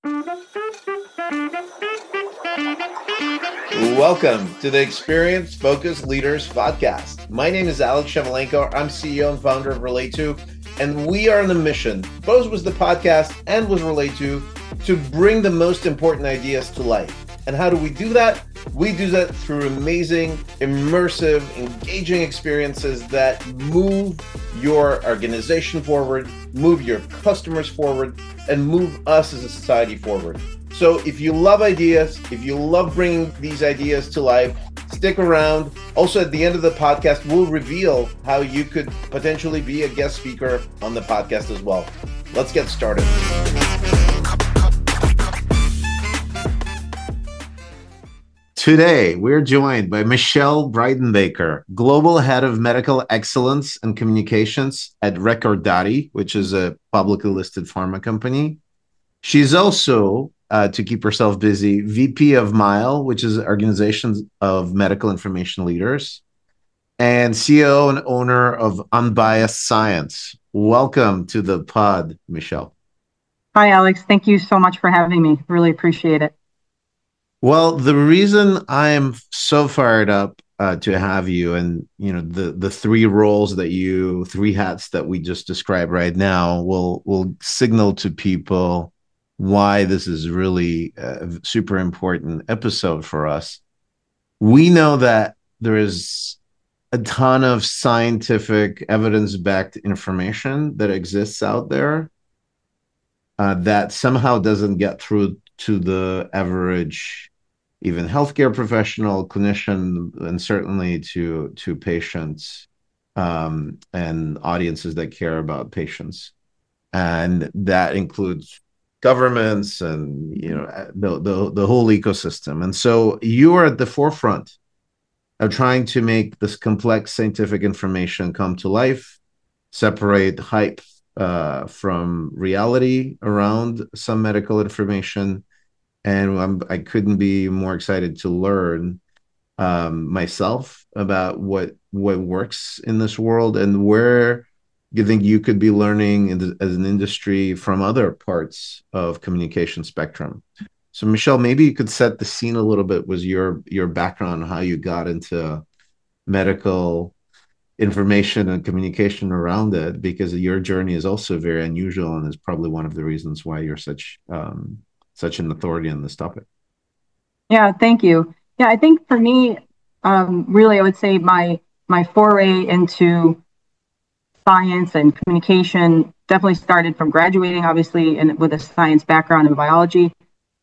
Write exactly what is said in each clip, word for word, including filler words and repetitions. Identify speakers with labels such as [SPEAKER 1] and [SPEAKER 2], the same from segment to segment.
[SPEAKER 1] Welcome to the Experience Focused Leaders Podcast. My name is Alex Shemelenko. I'm C E O and founder of RelateTo, and we are on a mission, both with the podcast and with RelateTo, to bring the most important ideas to life. And how do we do that? We do that through amazing, immersive, engaging experiences that move your organization forward, move your customers forward, and move us as a society forward. So if you love ideas, if you love bringing these ideas to life, stick around. Also, at the end of the podcast, we'll reveal how you could potentially be a guest speaker on the podcast as well. Let's get started. Today, we're joined by Michelle Breidenbaker, Global Head of Medical Excellence and Communications at Recordati, which is a publicly listed pharma company. She's also, uh, to keep herself busy, V P of MILE, which is Organizations of Medical Information Leaders, and C E O and owner of Unbiased Science. Welcome to the pod, Michelle.
[SPEAKER 2] Hi, Alex. Thank you so much for having me. Really appreciate it.
[SPEAKER 1] Well, the reason I'm so fired up uh, to have you, and you know, the the three roles that you, three hats that we just described right now, will will signal to people why this is really a super important episode for us. We know that there is a ton of scientific, evidence-backed information that exists out there uh, that somehow doesn't get through to the average, even healthcare professional, clinician, and certainly to to patients um, and audiences that care about patients, and that includes governments and you know the the, the whole ecosystem. And so you are at the forefront of trying to make this complex scientific information come to life, separate hype uh, from reality around some medical information. And I'm, I couldn't be more excited to learn um, myself about what what works in this world and where you think you could be learning in the, as an industry from other parts of communication spectrum. So, Michelle, maybe you could set the scene a little bit with your your background, how you got into medical information and communication around it, because your journey is also very unusual and is probably one of the reasons why you're such um, such an authority on this topic.
[SPEAKER 2] Yeah, thank you. Yeah, I think for me, um, really, I would say my my foray into science and communication definitely started from graduating, obviously, and with a science background in biology,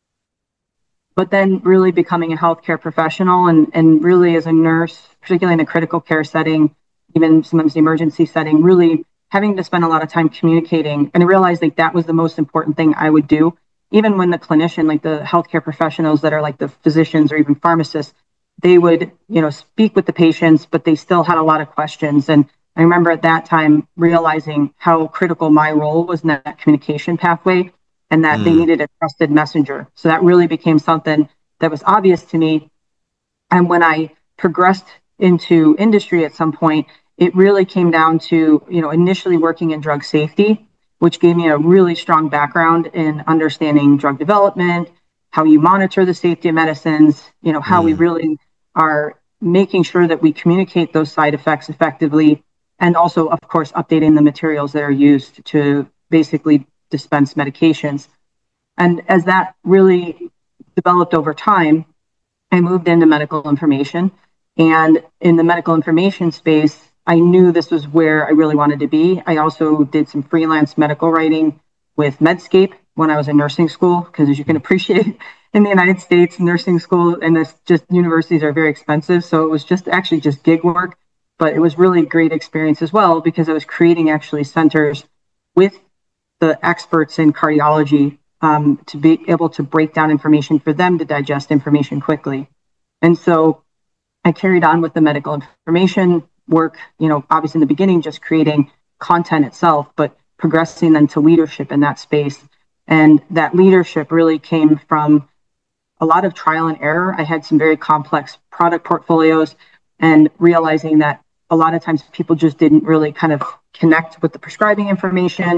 [SPEAKER 2] but then really becoming a healthcare professional and, and really as a nurse, particularly in a critical care setting, even sometimes the emergency setting, really having to spend a lot of time communicating. And I realized like that was the most important thing I would do. Even when the clinician, like the healthcare professionals that are like the physicians or even pharmacists, they would, you know, speak with the patients, but they still had a lot of questions. And I remember at that time realizing how critical my role was in that communication pathway and that mm. they needed a trusted messenger. So that really became something that was obvious to me. And when I progressed into industry at some point, it really came down to, you know, initially working in drug safety, which gave me a really strong background in understanding drug development, how you monitor the safety of medicines, you know, how mm. we really are making sure that we communicate those side effects effectively, and also, of course, updating the materials that are used to basically dispense medications. And as that really developed over time, I moved into medical information. And in the medical information space, I knew this was where I really wanted to be. I also did some freelance medical writing with Medscape when I was in nursing school, because as you can appreciate, in the United States, nursing school and this just universities are very expensive. So it was just actually just gig work, but it was really a great experience as well, because I was creating actually centers with the experts in cardiology um, to be able to break down information for them to digest information quickly. And so I carried on with the medical information work, you know, obviously in the beginning, just creating content itself, but progressing then to leadership in that space. And that leadership really came from a lot of trial and error. I had some very complex product portfolios and realizing that a lot of times people just didn't really kind of connect with the prescribing information,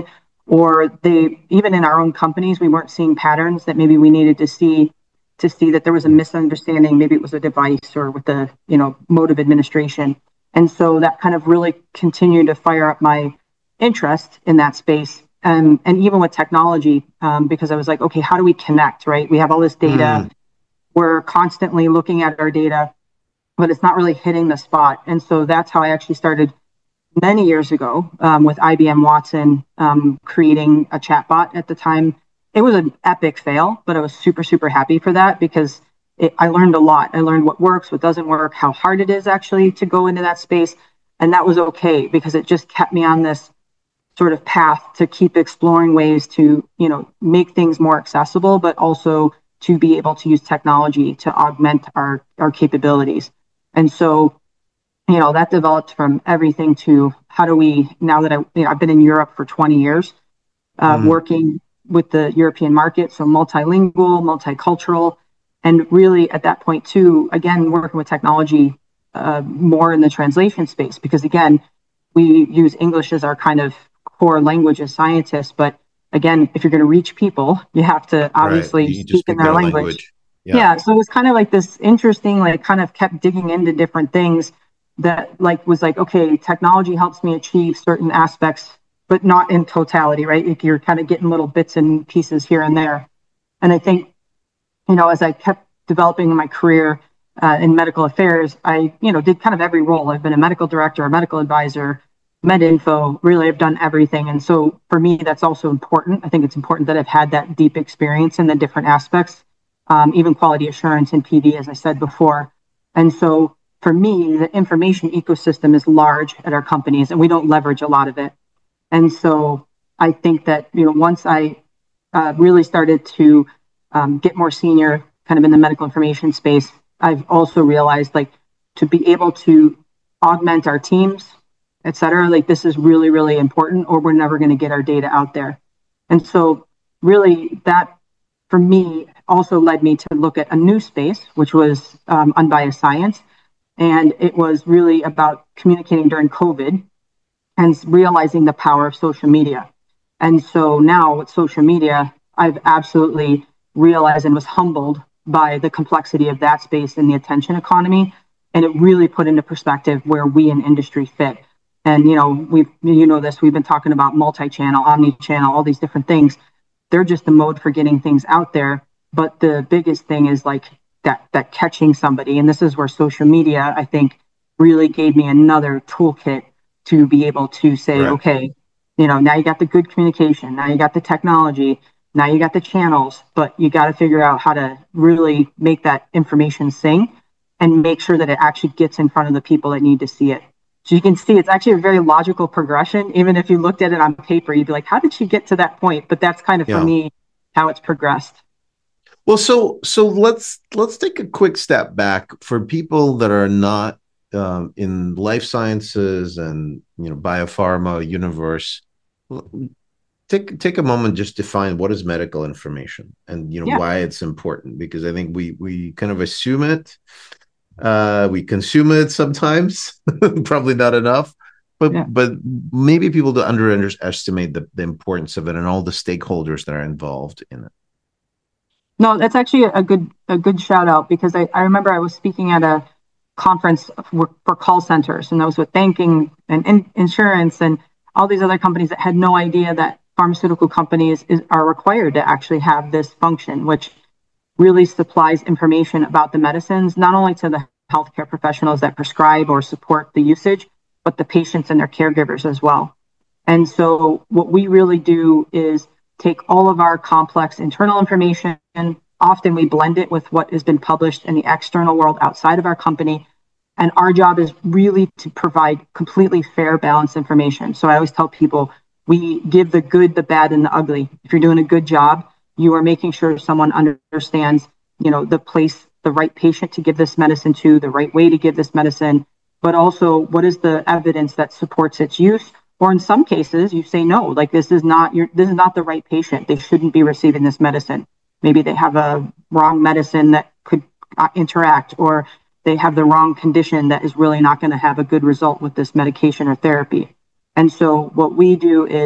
[SPEAKER 2] or they, even in our own companies, we weren't seeing patterns that maybe we needed to see to see that there was a misunderstanding. Maybe it was a device or with the, you know, mode of administration. And so that kind of really continued to fire up my interest in that space. Um, and even with technology, um, because I was like, okay, how do we connect, right? We have all this data. Mm. We're constantly looking at our data, but it's not really hitting the spot. And so that's how I actually started many years ago um, with I B M Watson, um, creating a chatbot at the time. It was an epic fail, but I was super, super happy for that because it, I learned a lot. I learned what works, what doesn't work, how hard it is actually to go into that space. And that was okay because it just kept me on this sort of path to keep exploring ways to, you know, make things more accessible, but also to be able to use technology to augment our, our capabilities. And so, you know, that developed from everything to how do we, now that I, you know, I've been in Europe for twenty years, uh, mm. working with the European market, so multilingual, multicultural, and really at that point too, again, working with technology uh, more in the translation space, because again, we use English as our kind of core language as scientists, but again, if you're going to reach people, you have to obviously right. speak in their language. language. Yeah. yeah. So it was kind of like this interesting, like kind of kept digging into different things that like was like, okay, technology helps me achieve certain aspects, but not in totality, right? Like you're kind of getting little bits and pieces here and there. And I think, you know, as I kept developing my career uh, in medical affairs, I, you know, did kind of every role. I've been a medical director, a medical advisor, med info, really I've done everything. And so for me, that's also important. I think it's important that I've had that deep experience in the different aspects, um, even quality assurance and P D, as I said before. And so for me, the information ecosystem is large at our companies and we don't leverage a lot of it. And so I think that, you know, once I uh, really started to um, get more senior kind of in the medical information space, I've also realized like to be able to augment our teams, et cetera, like this is really, really important or we're never going to get our data out there. And so really that for me also led me to look at a new space, which was um, unbiased science. And it was really about communicating during COVID and realizing the power of social media. And so now with social media, I've absolutely realized and was humbled by the complexity of that space in the attention economy. And it really put into perspective where we in industry fit. And, you know, we've, you know, this, we've been talking about multi-channel, omni-channel, all these different things. They're just the mode for getting things out there. But the biggest thing is like that, that catching somebody. And this is where social media, I think, really gave me another toolkit to be able to say, right. okay, you know, now you got the good communication, now you got the technology, now you got the channels, but you got to figure out how to really make that information sing and make sure that it actually gets in front of the people that need to see it. So you can see it's actually a very logical progression. Even if you looked at it on paper, you'd be like, how did she get to that point? But that's kind of yeah. for me how it's progressed.
[SPEAKER 1] Well, so so let's let's take a quick step back for people that are not um, in life sciences and you know biopharma universe. Take take a moment, just define what is medical information and you know yeah. why it's important, because I think we we kind of assume it. Uh, we consume it sometimes, probably not enough, but yeah. but maybe people do underestimate the, the importance of it and all the stakeholders that are involved in it.
[SPEAKER 2] No, that's actually a good a good shout out, because I, I remember I was speaking at a conference for, for call centers, and that was with banking and in, insurance and all these other companies that had no idea that pharmaceutical companies is, are required to actually have this function, which really supplies information about the medicines, not only to the healthcare professionals that prescribe or support the usage, but the patients and their caregivers as well. And so what we really do is take all of our complex internal information, and often we blend it with what has been published in the external world outside of our company. And our job is really to provide completely fair, balanced information. So I always tell people, we give the good, the bad, and the ugly. If you're doing a good job, you are making sure someone understands, you know, the place, the right patient to give this medicine to, the right way to give this medicine, but also what is the evidence that supports its use? Or in some cases, you say, no, like this is not your, this is not the right patient. They shouldn't be receiving this medicine. Maybe they have a wrong medicine that could uh, interact, or they have the wrong condition that is really not going to have a good result with this medication or therapy. And so what we do is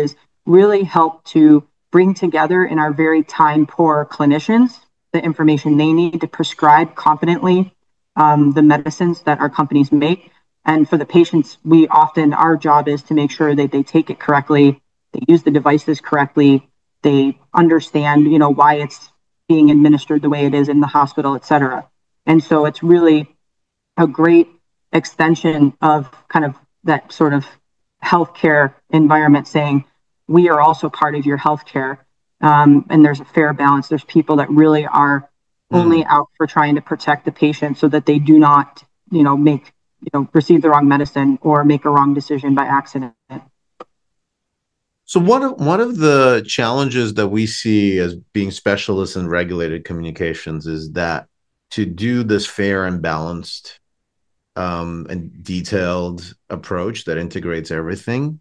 [SPEAKER 2] really help to bring together in our very time poor clinicians the information they need to prescribe confidently um, the medicines that our companies make. And for the patients, we often, our job is to make sure that they take it correctly, they use the devices correctly, they understand, you know, why it's being administered the way it is in the hospital, et cetera. And so it's really a great extension of kind of that sort of healthcare environment saying, we are also part of your healthcare. Um, and there's a fair balance. There's people that really are only mm. out for trying to protect the patient so that they do not, you know, make, you know, receive the wrong medicine or make a wrong decision by accident.
[SPEAKER 1] So one of, one of the challenges that we see as being specialists in regulated communications is that to do this fair and balanced um, and detailed approach that integrates everything,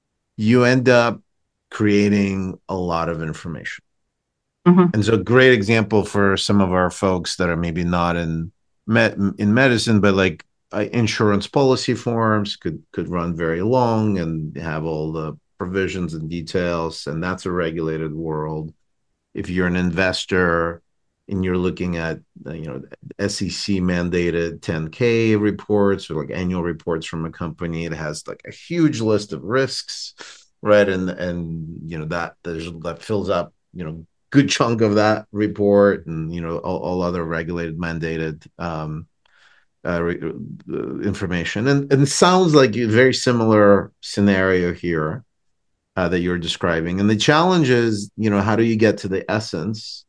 [SPEAKER 1] you end up creating a lot of information. Mm-hmm. And so a great example for some of our folks that are maybe not in med- in medicine, but like uh, insurance policy forms could could run very long and have all the provisions and details, and that's a regulated world. If you're an investor and you're looking at, you know, S E C mandated ten K reports or like annual reports from a company, it has like a huge list of risks, right? And and you know that there's that fills up, you know, good chunk of that report, and you know all, all other regulated mandated um, uh, re- uh, information. And, and it sounds like a very similar scenario here uh, that you're describing. And the challenge is, you know, how do you get to the essence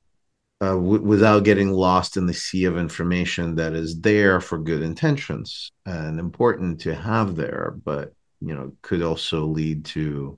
[SPEAKER 1] uh, w- without getting lost in the sea of information that is there for good intentions and important to have there, but you know could also lead to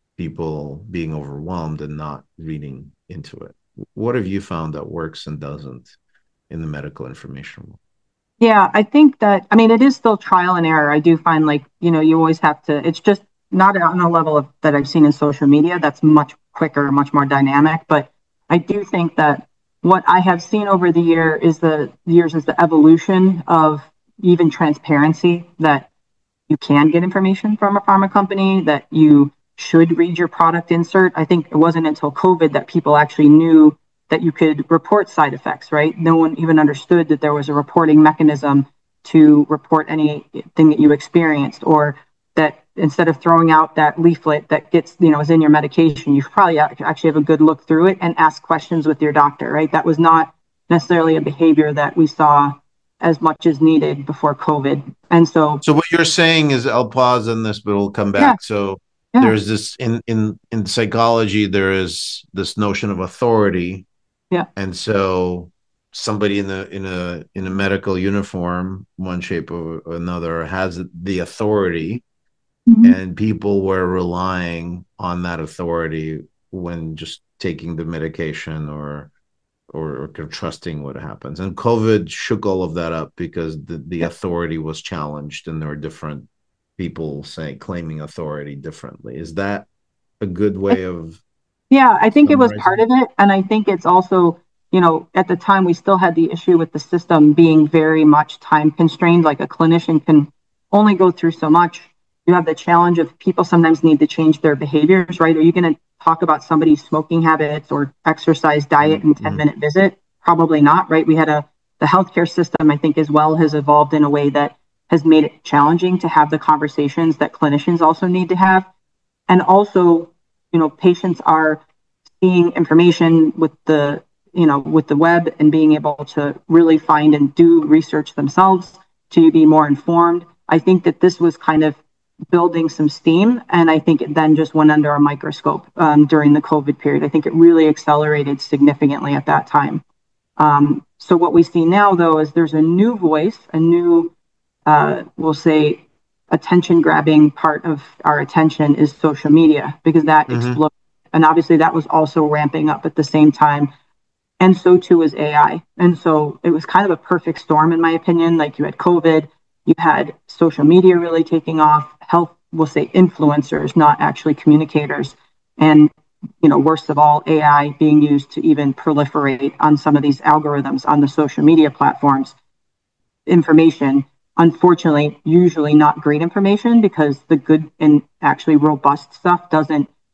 [SPEAKER 1] people being overwhelmed and not reading into it. What have you found that works and doesn't in the medical information world?
[SPEAKER 2] Yeah, I think that, I mean, it is still trial and error. I do find like, you know, you always have to, it's just not on a level of that I've seen in social media. That's much quicker, much more dynamic. But I do think that what I have seen over the year is the years is the evolution of even transparency, that you can get information from a pharma company, that you should read your product insert. I think it wasn't until COVID that people actually knew that you could report side effects, right? No one even understood that there was a reporting mechanism to report anything that you experienced, or that instead of throwing out that leaflet that gets, you know, is in your medication, you probably actually have a good look through it and ask questions with your doctor, right? That was not necessarily a behavior that we saw as much as needed before COVID. And so,
[SPEAKER 1] so what you're saying is, I'll pause on this, but we'll come back. Yeah. So yeah. There's this in, in, in psychology, there is this notion of authority.
[SPEAKER 2] Yeah.
[SPEAKER 1] And so somebody in a, in a, in a medical uniform, one shape or another, has the authority, mm-hmm. and people were relying on that authority when just taking the medication or, or, or trusting what happens. And COVID shook all of that up because the, the authority was challenged, and there were different people saying, claiming authority differently. Is that a good way of?
[SPEAKER 2] Yeah, I think it was part of it. And I think it's also, you know, at the time we still had the issue with the system being very much time constrained. Like a clinician can only go through so much. You have the challenge of people sometimes need to change their behaviors, right? Are you going to talk about somebody's smoking habits or exercise, diet in a ten minute visit? Probably not, right? We had a, the healthcare system, I think as well, has evolved in a way that has made it challenging to have the conversations that clinicians also need to have. And also, you know, patients are seeing information with the, you know, with the web and being able to really find and do research themselves to be more informed. I think that this was kind of building some steam, and I think it then just went under a microscope um, during the COVID period. I think it really accelerated significantly at that time. Um, so what we see now, though, is there's a new voice, a new, uh, we'll say, attention-grabbing part of our attention is social media, because that mm-hmm. exploded. And obviously that was also ramping up at the same time. And so too is A I. And so it was kind of a perfect storm, in my opinion. Like you had COVID, you had social media really taking off, health, we'll say influencers, not actually communicators. And, you know, worst of all, A I being used to even proliferate on some of these algorithms on the social media platforms. Information, unfortunately, usually not great information, because the good and actually robust stuff doesn't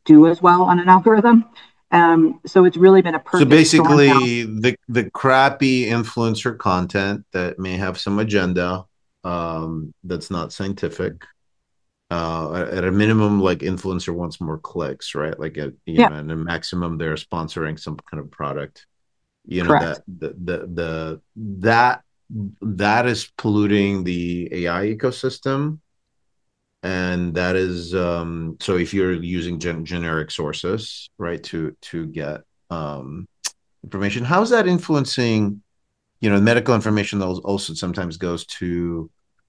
[SPEAKER 2] do as well on an algorithm. Um, so it's really been a
[SPEAKER 1] So
[SPEAKER 2] perfect storm now.
[SPEAKER 1] basically, the the crappy influencer content that may have some agenda, um, that's not scientific. Uh, at at a minimum, like influencer wants more clicks, right? Like at you
[SPEAKER 2] Yeah,
[SPEAKER 1] know, at a maximum, they're sponsoring some kind of product. You know
[SPEAKER 2] correct.
[SPEAKER 1] that the the, the that that is polluting the A I ecosystem, and that is um, so if you're using gen- generic sources, right, to to get um, information, how's that influencing? You know, medical information also sometimes goes to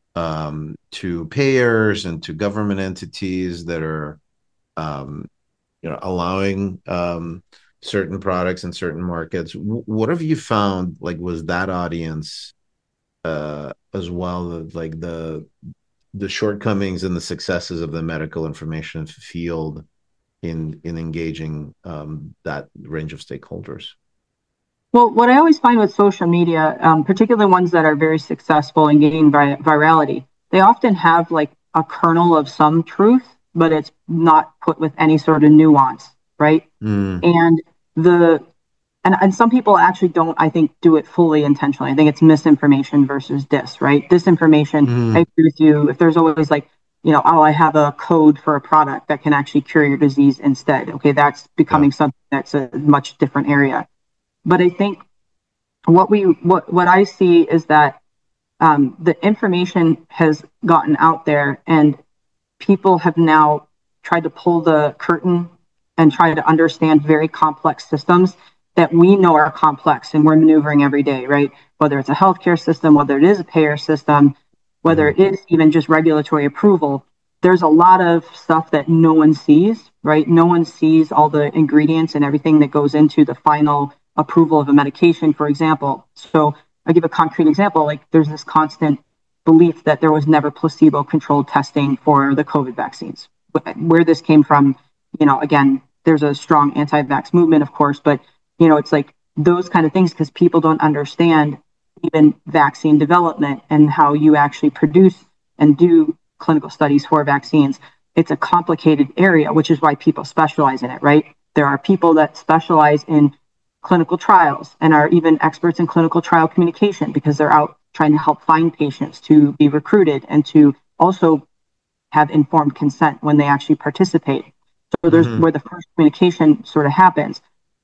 [SPEAKER 1] um, to payers and to government entities that are um, you know allowing um, certain products in certain markets. W- what have you found? Like, was that audience uh, as well, like the the shortcomings and the successes of the medical information field in in engaging um, that range of stakeholders?
[SPEAKER 2] Well, what I always find with social media, um, particularly ones that are very successful in gaining vi- virality, they often have like a kernel of some truth, but it's not put with any sort of nuance, right?
[SPEAKER 1] Mm,
[SPEAKER 2] And the and, and some people actually don't, I think, do it fully intentionally. I think it's misinformation versus dis, right? Disinformation, I
[SPEAKER 1] mm,
[SPEAKER 2] agree with you. If there's always like, you know, oh, I have a code for a product that can actually cure your disease instead. Okay, that's
[SPEAKER 1] yeah.
[SPEAKER 2] becoming something that's a much different area. But I think what we what what I see is that um, the information has gotten out there, and people have now tried to pull the curtain and try to understand very complex systems that we know are complex and we're maneuvering every day, right? Whether it's a healthcare system, whether it is a payer system, whether
[SPEAKER 1] Mm-hmm.
[SPEAKER 2] it is even just regulatory approval, there's a lot of stuff that no one sees, right? No one sees all the ingredients and everything that goes into the final approval of a medication, for example. So I give a concrete example, like there's this constant belief that there was never placebo controlled testing for the COVID vaccines. Where this came from, you know, again, there's a strong anti vax movement, of course, but, you know, it's like those kind of things because people don't understand even vaccine development and how you actually produce and do clinical studies for vaccines. It's a complicated area, which is why people specialize in it, right? There are people that specialize in clinical trials and are even experts in clinical trial communication because they're out trying to help find patients to be recruited and to also have informed consent when they actually participate. So there's
[SPEAKER 1] Mm-hmm.
[SPEAKER 2] where the first communication sort of happens.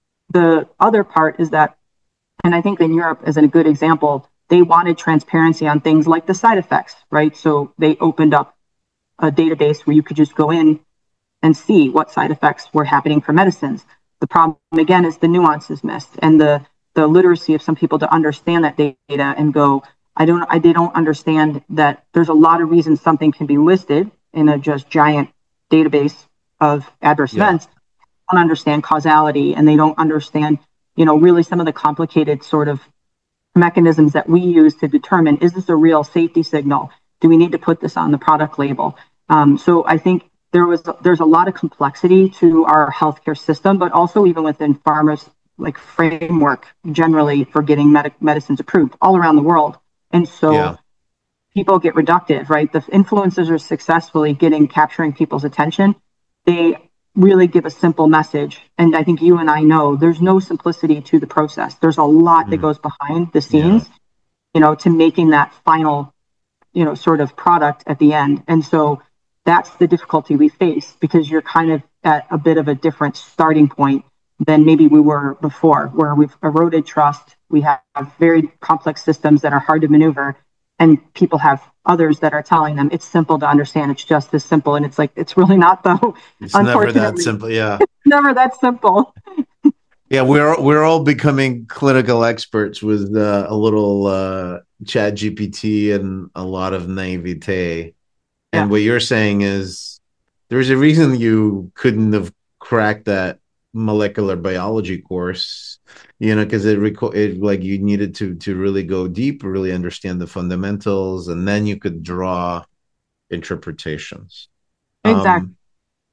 [SPEAKER 2] The other part is that, and I think in Europe, as a good example, they wanted transparency on things like the side effects, right? So they opened up a database where you could just go in and see what side effects were happening for medicines. The problem again is the nuance is missed and the the literacy of some people to understand that data and go, I don't I they don't understand that there's a lot of reasons something can be listed in a just giant database of adverse
[SPEAKER 1] Yeah.
[SPEAKER 2] events. They don't understand causality and they don't understand, you know, really some of the complicated sort of mechanisms that we use to determine is this a real safety signal? Do we need to put this on the product label? Um, so I think there was there's a lot of complexity to our healthcare system, but also even within pharma's like framework generally for getting medic- medicines approved all around the world. And
[SPEAKER 1] Yeah.
[SPEAKER 2] so people get reductive, right? The influencers are successfully getting capturing people's attention. They really give a simple message. And I think you and I know there's no simplicity to the process. There's a lot that
[SPEAKER 1] Mm,
[SPEAKER 2] goes behind the
[SPEAKER 1] yeah.
[SPEAKER 2] scenes, you know, to making that final, you know, sort of product at the end. And so that's the difficulty we face because you're kind of at a bit of a different starting point than maybe we were before, where we've eroded trust. We have very complex systems that are hard to maneuver, and people have others that are telling them it's simple to understand. It's just this simple. And it's like, it's really not, though.
[SPEAKER 1] It's never that
[SPEAKER 2] Unfortunately,
[SPEAKER 1] simple. Yeah.
[SPEAKER 2] never that simple.
[SPEAKER 1] Yeah, we're we're all becoming clinical experts with uh, a little uh, Chat G P T and a lot of naivete. And
[SPEAKER 2] Yeah,
[SPEAKER 1] what you're saying is there's a reason you couldn't have cracked that molecular biology course, you know, because it, reco- it like you needed to to really go deep, really understand the fundamentals, and then you could draw interpretations.
[SPEAKER 2] exactly.
[SPEAKER 1] Um,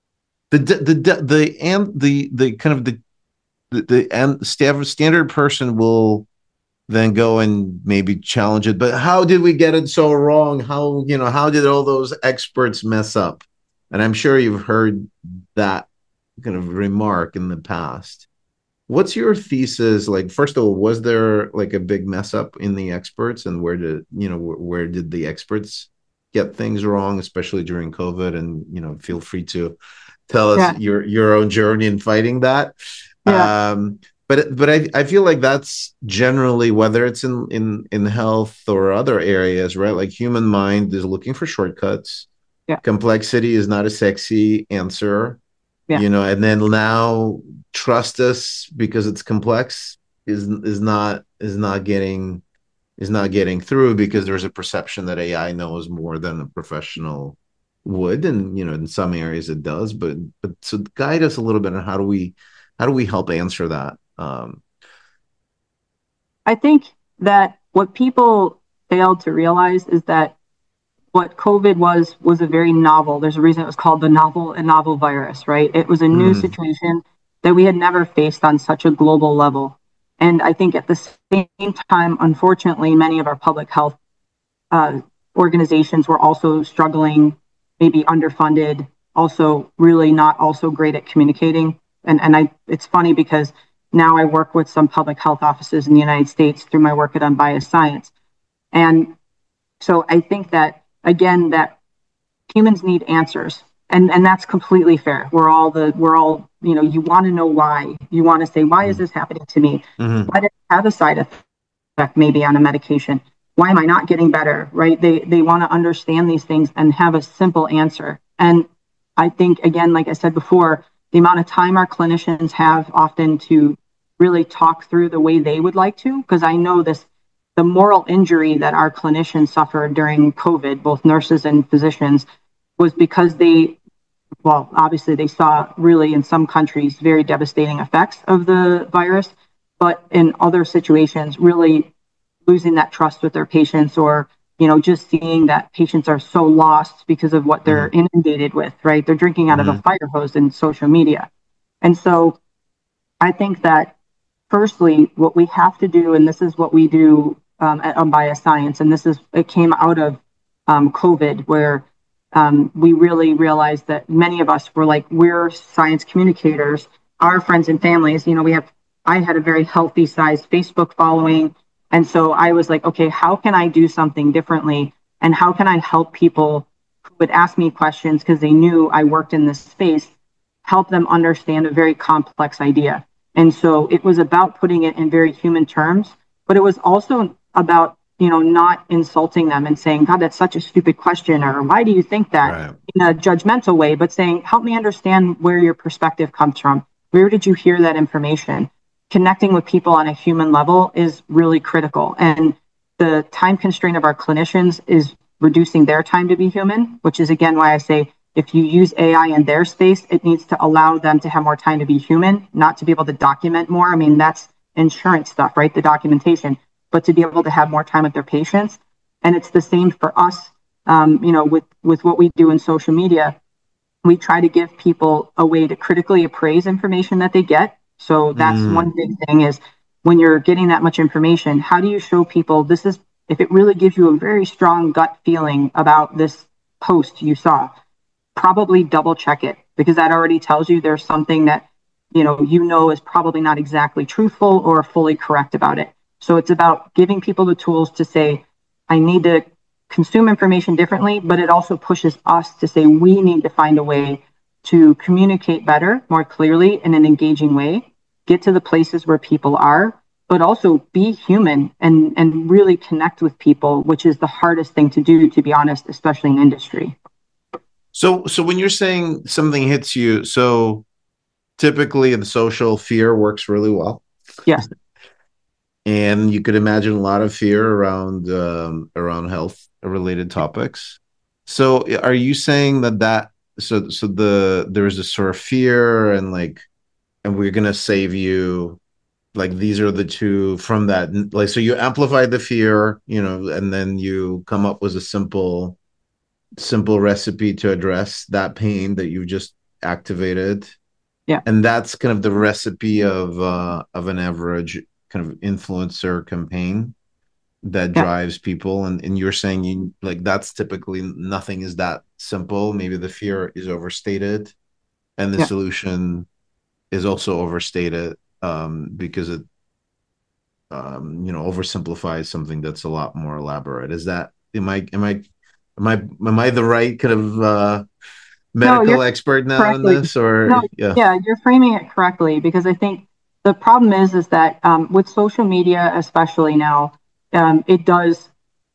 [SPEAKER 1] the the the the and the the kind of the the, the and standard person will then go and maybe challenge it. But how did we get it so wrong? How, you know, how did all those experts mess up? And I'm sure you've heard that kind of remark in the past. What's your thesis? Like, first of all, was there like a big mess up in the experts, and where did you know where, where did the experts get things wrong, especially during COVID? And you know, feel free to tell us
[SPEAKER 2] Yeah.
[SPEAKER 1] your your own journey in fighting that.
[SPEAKER 2] Yeah.
[SPEAKER 1] Um, but but I, I feel like that's generally, whether it's in in in health or other areas, right? Like, human mind is looking for shortcuts.
[SPEAKER 2] Yeah.
[SPEAKER 1] Complexity is not a sexy answer,
[SPEAKER 2] Yeah.
[SPEAKER 1] you know, and then now trust us because it's complex is is not is not getting is not getting through, because there's a perception that A I knows more than a professional would. And you know, in some areas it does, but but so guide us a little bit on how do we how do we help answer that. um
[SPEAKER 2] I think that what people failed to realize is that what COVID was was a very novel. There's a reason it was called the novel and novel virus, right? It was a new
[SPEAKER 1] mm,
[SPEAKER 2] situation that we had never faced on such a global level. And I think at the same time, unfortunately, many of our public health uh, organizations were also struggling, maybe underfunded, also really not also great at communicating. And and I it's funny because now I work with some public health offices in the United States through my work at Unbiased Science. And so I think that again that humans need answers. And and that's completely fair. We're all the we're all, you know, you want to know why. You want to say, why is
[SPEAKER 1] mm,
[SPEAKER 2] this happening to me?
[SPEAKER 1] mm,
[SPEAKER 2] Why did I have a side effect maybe on a medication? Why am I not getting better? Right? They they want to understand these things and have a simple answer. And I think again, like I said before, the amount of time our clinicians have often to really talk through the way they would like to, because I know this the moral injury that our clinicians suffered during COVID, both nurses and physicians, was because they, well, obviously they saw really in some countries very devastating effects of the virus, but in other situations, really losing that trust with their patients, or, you know, just seeing that patients are so lost because of what they're
[SPEAKER 1] mm,
[SPEAKER 2] inundated with, right? They're drinking out of a
[SPEAKER 1] mm,
[SPEAKER 2] fire hose in social media. And so I think that firstly, what we have to do, and this is what we do um, at Unbiased Science, and this is, it came out of um, COVID, where um, we really realized that many of us were like, we're science communicators, our friends and families, you know, we have, I had a very healthy sized Facebook following. And so I was like, okay, how can I do something differently? And how can I help people who would ask me questions because they knew I worked in this space, help them understand a very complex idea? And so it was about putting it in very human terms, but it was also about, you know, not insulting them and saying, God, that's such a stupid question, or why do you think that,
[SPEAKER 1] right.
[SPEAKER 2] in a judgmental way, but saying, help me understand where your perspective comes from. Where did you hear that information? Connecting with people on a human level is really critical. And the time constraint of our clinicians is reducing their time to be human, which is again why I say, if you use A I in their space, it needs to allow them to have more time to be human, not to be able to document more. I mean, that's insurance stuff, right? The documentation, but to be able to have more time with their patients. And it's the same for us, um, you know, with, with what we do in social media. We try to give people a way to critically appraise information that they get. So that's
[SPEAKER 1] mm,
[SPEAKER 2] one big thing is when you're getting that much information, how do you show people this is, if it really gives you a very strong gut feeling about this post you saw, probably double check it, because that already tells you there's something that you know you know is probably not exactly truthful or fully correct about it. So it's about giving people the tools to say, I need to consume information differently, but it also pushes us to say we need to find a way to communicate better, more clearly, in an engaging way, get to the places where people are, but also be human and and really connect with people, which is the hardest thing to do, to be honest, especially in industry.
[SPEAKER 1] so so when you're saying something hits you, so typically in social, fear works really well.
[SPEAKER 2] Yes.
[SPEAKER 1] And you could imagine a lot of fear around um, around health related topics. So are you saying that that so so the there's a sort of fear, and like, and we're gonna save you, like these are the two from that, like, so you amplify the fear, you know, and then you come up with a simple simple recipe to address that pain that you just activated.
[SPEAKER 2] Yeah.
[SPEAKER 1] And that's kind of the recipe of uh of an average kind of influencer campaign that
[SPEAKER 2] Yeah.
[SPEAKER 1] drives people. And and you're saying, you like, that's typically, nothing is that simple, maybe the fear is overstated and the
[SPEAKER 2] Yeah.
[SPEAKER 1] solution is also overstated, um, because it, um, you know, oversimplifies something that's a lot more elaborate. Is that, am I am I am I am I the right kind of uh,
[SPEAKER 2] No, you're
[SPEAKER 1] medical expert now in
[SPEAKER 2] correctly.
[SPEAKER 1] this, or
[SPEAKER 2] No,
[SPEAKER 1] yeah?
[SPEAKER 2] yeah, you're framing it correctly because I think the problem is is that um, with social media, especially now, um, it does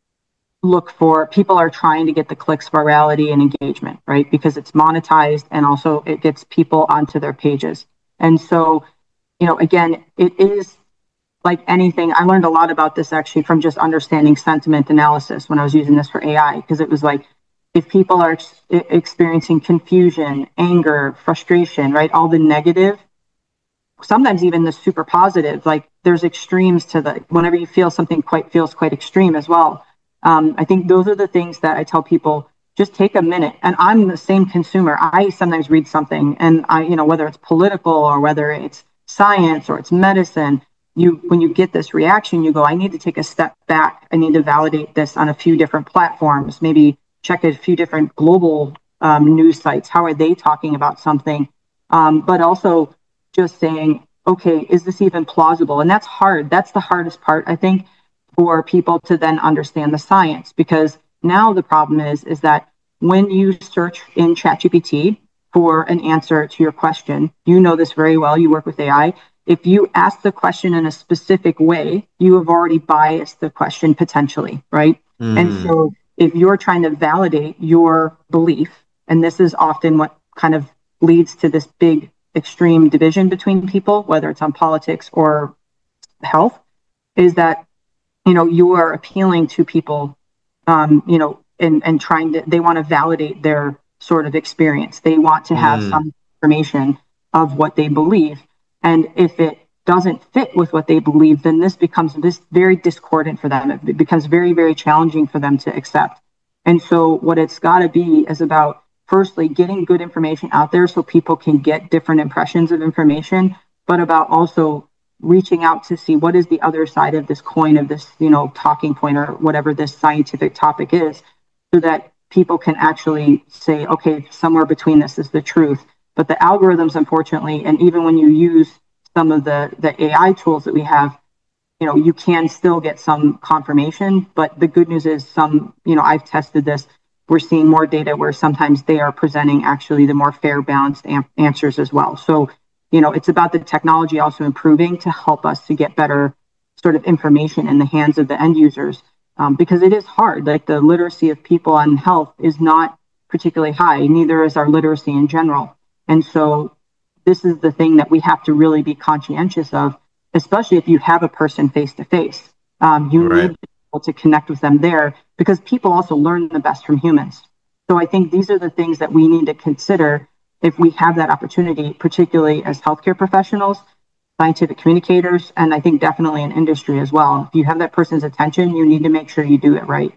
[SPEAKER 2] look for people are trying to get the clicks, virality, and engagement, right? Because it's monetized and also it gets people onto their pages. And so, you know, again, it is like anything. I learned a lot about this actually from just understanding sentiment analysis when I was using this for A I, because it was like if people are ex- experiencing confusion, anger, frustration, right? All the negative, sometimes even the super positive, like there's extremes to the whenever you feel something quite feels quite extreme as well. um, I think those are the things that I tell people, just take a minute. And I'm the same consumer. I sometimes read something and I, you know, whether it's political or whether it's science or it's medicine, you when you get this reaction, you go, I need to take a step back. I need to validate this on a few different platforms, maybe check a few different global um, news sites. How are they talking about something? Um, but also just saying, okay, is this even plausible? And that's hard. That's the hardest part, I think, for people to then understand the science. Because now the problem is, is that when you search in ChatGPT for an answer to your question, you know this very well, you work with A I. If you ask the question in a specific way, you have already biased the question potentially, right? And
[SPEAKER 1] Mm,
[SPEAKER 2] so if you're trying to validate your belief, and this is often what kind of leads to this big extreme division between people, whether it's on politics or health, is that you know you are appealing to people, um, you know, and and trying to they want to validate their sort of experience. They want to have
[SPEAKER 1] mm,
[SPEAKER 2] some information of what they believe, and if it doesn't fit with what they believe, then this becomes this very discordant for them. It becomes very very challenging for them to accept. And so what it's got to be is about firstly getting good information out there so people can get different impressions of information, but about also reaching out to see what is the other side of this coin of this, you know, talking point or whatever this scientific topic is, so that people can actually say, okay, somewhere between this is the truth. But the algorithms, unfortunately, and even when you use some of the, the A I tools that we have, you know, you can still get some confirmation. But the good news is some, you know, I've tested this. We're seeing more data where sometimes they are presenting actually the more fair, balanced am- answers as well. So, you know, it's about the technology also improving to help us to get better sort of information in the hands of the end users, um, because it is hard. Like the literacy of people on health is not particularly high, neither is our literacy in general. And so this is the thing that we have to really be conscientious of, especially if you have a person face to face. You need
[SPEAKER 1] right.
[SPEAKER 2] to be able to connect with them there because people also learn the best from humans. So I think these are the things that we need to consider if we have that opportunity, particularly as healthcare professionals, scientific communicators, and I think definitely in industry as well. If you have that person's attention, you need to make sure you do it right.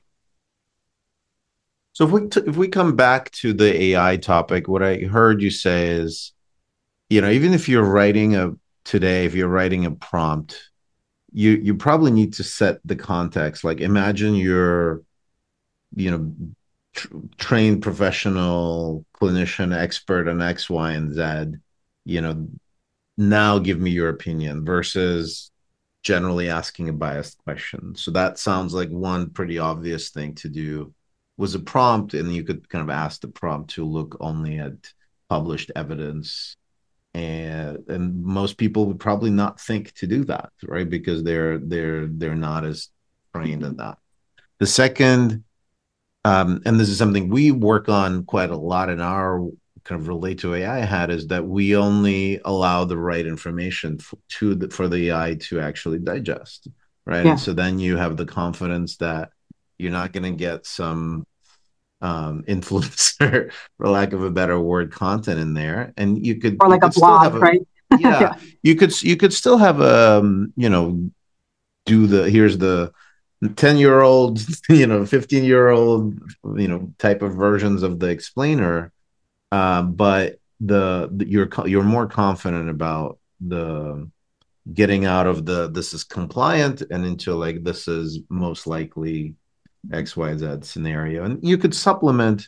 [SPEAKER 1] So if we t- if we come back to the A I topic, what I heard you say is, you know, even if you're writing a today, if you're writing a prompt, you you probably need to set the context. Like imagine you're, you know, tr- trained professional clinician expert on X, Y, and Z, you know, now give me your opinion versus generally asking a biased question. So that sounds like one pretty obvious thing to do was a prompt, and you could kind of ask the prompt to look only at published evidence. And and most people would probably not think to do that, right? Because they're they're they're not as trained in that. The second, um, and this is something we work on quite a lot in our kind of relate to A I hat, is that we only allow the right information f- to the, for the A I to actually digest, right? And
[SPEAKER 2] Yeah.
[SPEAKER 1] so then you have the confidence that you're not going to get some um, influencer, for lack of a better word, content in there, and you could
[SPEAKER 2] Or
[SPEAKER 1] you
[SPEAKER 2] like a
[SPEAKER 1] could still have
[SPEAKER 2] blog,
[SPEAKER 1] a,
[SPEAKER 2] right?
[SPEAKER 1] yeah,
[SPEAKER 2] Yeah.
[SPEAKER 1] you could you could still have a, um, you know, do the here's the ten year old, you know, fifteen year old, you know, type of versions of the explainer, uh, but the, the you're you're more confident about the getting out of the this is compliant and into like this is most likely X Y Z scenario. And you could supplement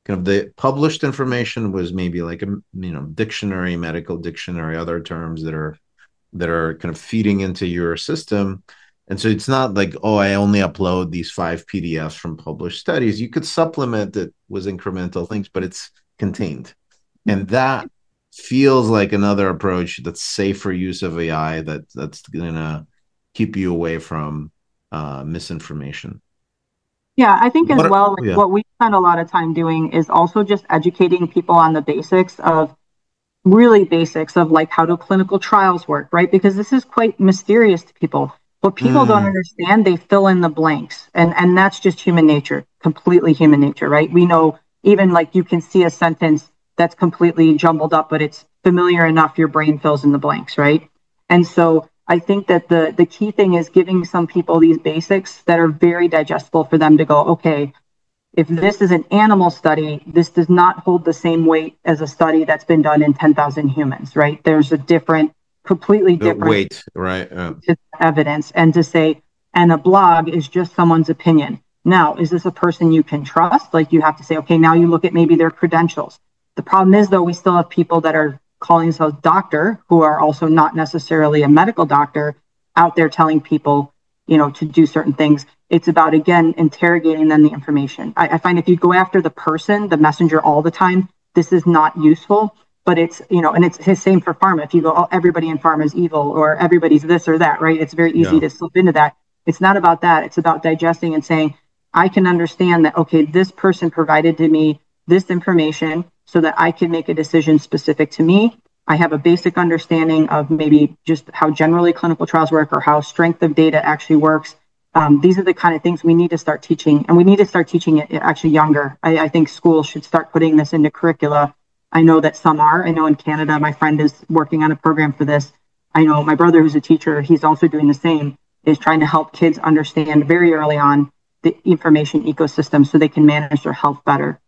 [SPEAKER 1] kind of the published information was maybe like a you know dictionary, medical dictionary, other terms that are that are kind of feeding into your system. And so it's not like, oh, I only upload these five P D Fs from published studies. You could supplement it with incremental things, but it's contained. And that feels like another approach that's safer use of A I that that's gonna keep you away from uh, misinformation.
[SPEAKER 2] Yeah, I think as
[SPEAKER 1] What?
[SPEAKER 2] well, like
[SPEAKER 1] Yeah.
[SPEAKER 2] what we spend a lot of time doing is also just educating people on the basics of really basics of like how do clinical trials work, right? Because this is quite mysterious to people. What people don't
[SPEAKER 1] Mm,
[SPEAKER 2] understand, they fill in the blanks. And and that's just human nature, completely human nature, right? We know even like you can see a sentence that's completely jumbled up, but it's familiar enough your brain fills in the blanks, right? And so I think that the the key thing is giving some people these basics that are very digestible for them to go, okay, if this is an animal study, this does not hold the same weight as a study that's been done in ten thousand humans, right? There's a different, completely
[SPEAKER 1] the
[SPEAKER 2] different
[SPEAKER 1] weight, right? Uh,
[SPEAKER 2] evidence. And to say, and a blog is just someone's opinion. Now, is this a person you can trust? Like you have to say, okay, now you look at maybe their credentials. The problem is, though, we still have people that are calling themselves doctor who are also not necessarily a medical doctor out there telling people, you know, to do certain things. It's about, again, interrogating them the information. I, I find if you go after the person, the messenger all the time, this is not useful. But it's, you know, and it's the same for pharma. If you go, oh, everybody in pharma is evil or everybody's this or that, right? It's very easy
[SPEAKER 1] yeah.
[SPEAKER 2] to slip into that. It's not about that. It's about digesting and saying, I can understand that, okay, this person provided to me this information so that I can make a decision specific to me. I have a basic understanding of maybe just how generally clinical trials work or how strength of data actually works. Um, these are the kind of things we need to start teaching, and we need to start teaching it actually younger. I, I think schools should start putting this into curricula. I know that some are. I know in Canada, my friend is working on a program for this. I know my brother, who's a teacher, he's also doing the same, is trying to help kids understand very early on the information ecosystem so they can manage their health better.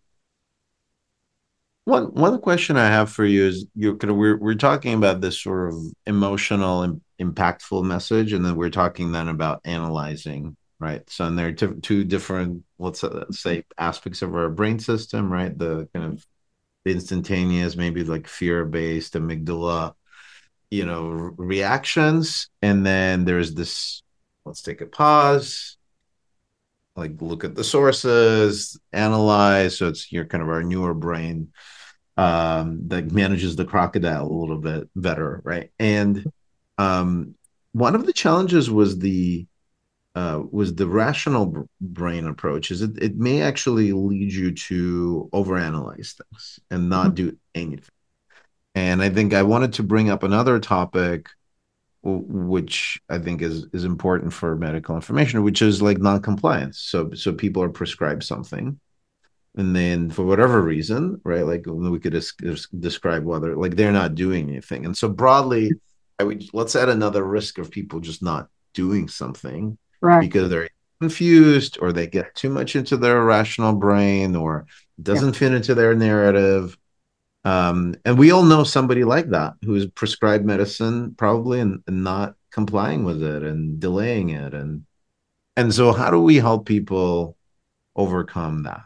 [SPEAKER 1] One one question I have for you is you kind of we're we're talking about this sort of emotional and impactful message, and then we're talking then about analyzing, right? So, and there are t- two different, let's say, aspects of our brain system, right? The kind of the instantaneous, maybe like fear-based amygdala, you know, reactions, and then there's this. Let's take a pause, like look at the sources, analyze. So it's your kind of our newer brain um, that manages the crocodile a little bit better, right? And um, one of the challenges was the uh, was the rational b- brain approach. Is it it may actually lead you to overanalyze things and not do anything. And I think I wanted to bring up another topic, w- which I think is is important for medical information, which is like non-compliance. So so people are prescribed something and then for whatever reason, right, like we could des- describe whether like they're not doing anything. And so broadly, I would let's add another risk of people just not doing something
[SPEAKER 2] Right.
[SPEAKER 1] because they're confused or they get too much into their rational brain or
[SPEAKER 2] Yeah.
[SPEAKER 1] doesn't fit into their narrative. Um, and we all know somebody like that who's prescribed medicine probably and, and not complying with it and delaying it. And and so how do we help people overcome that?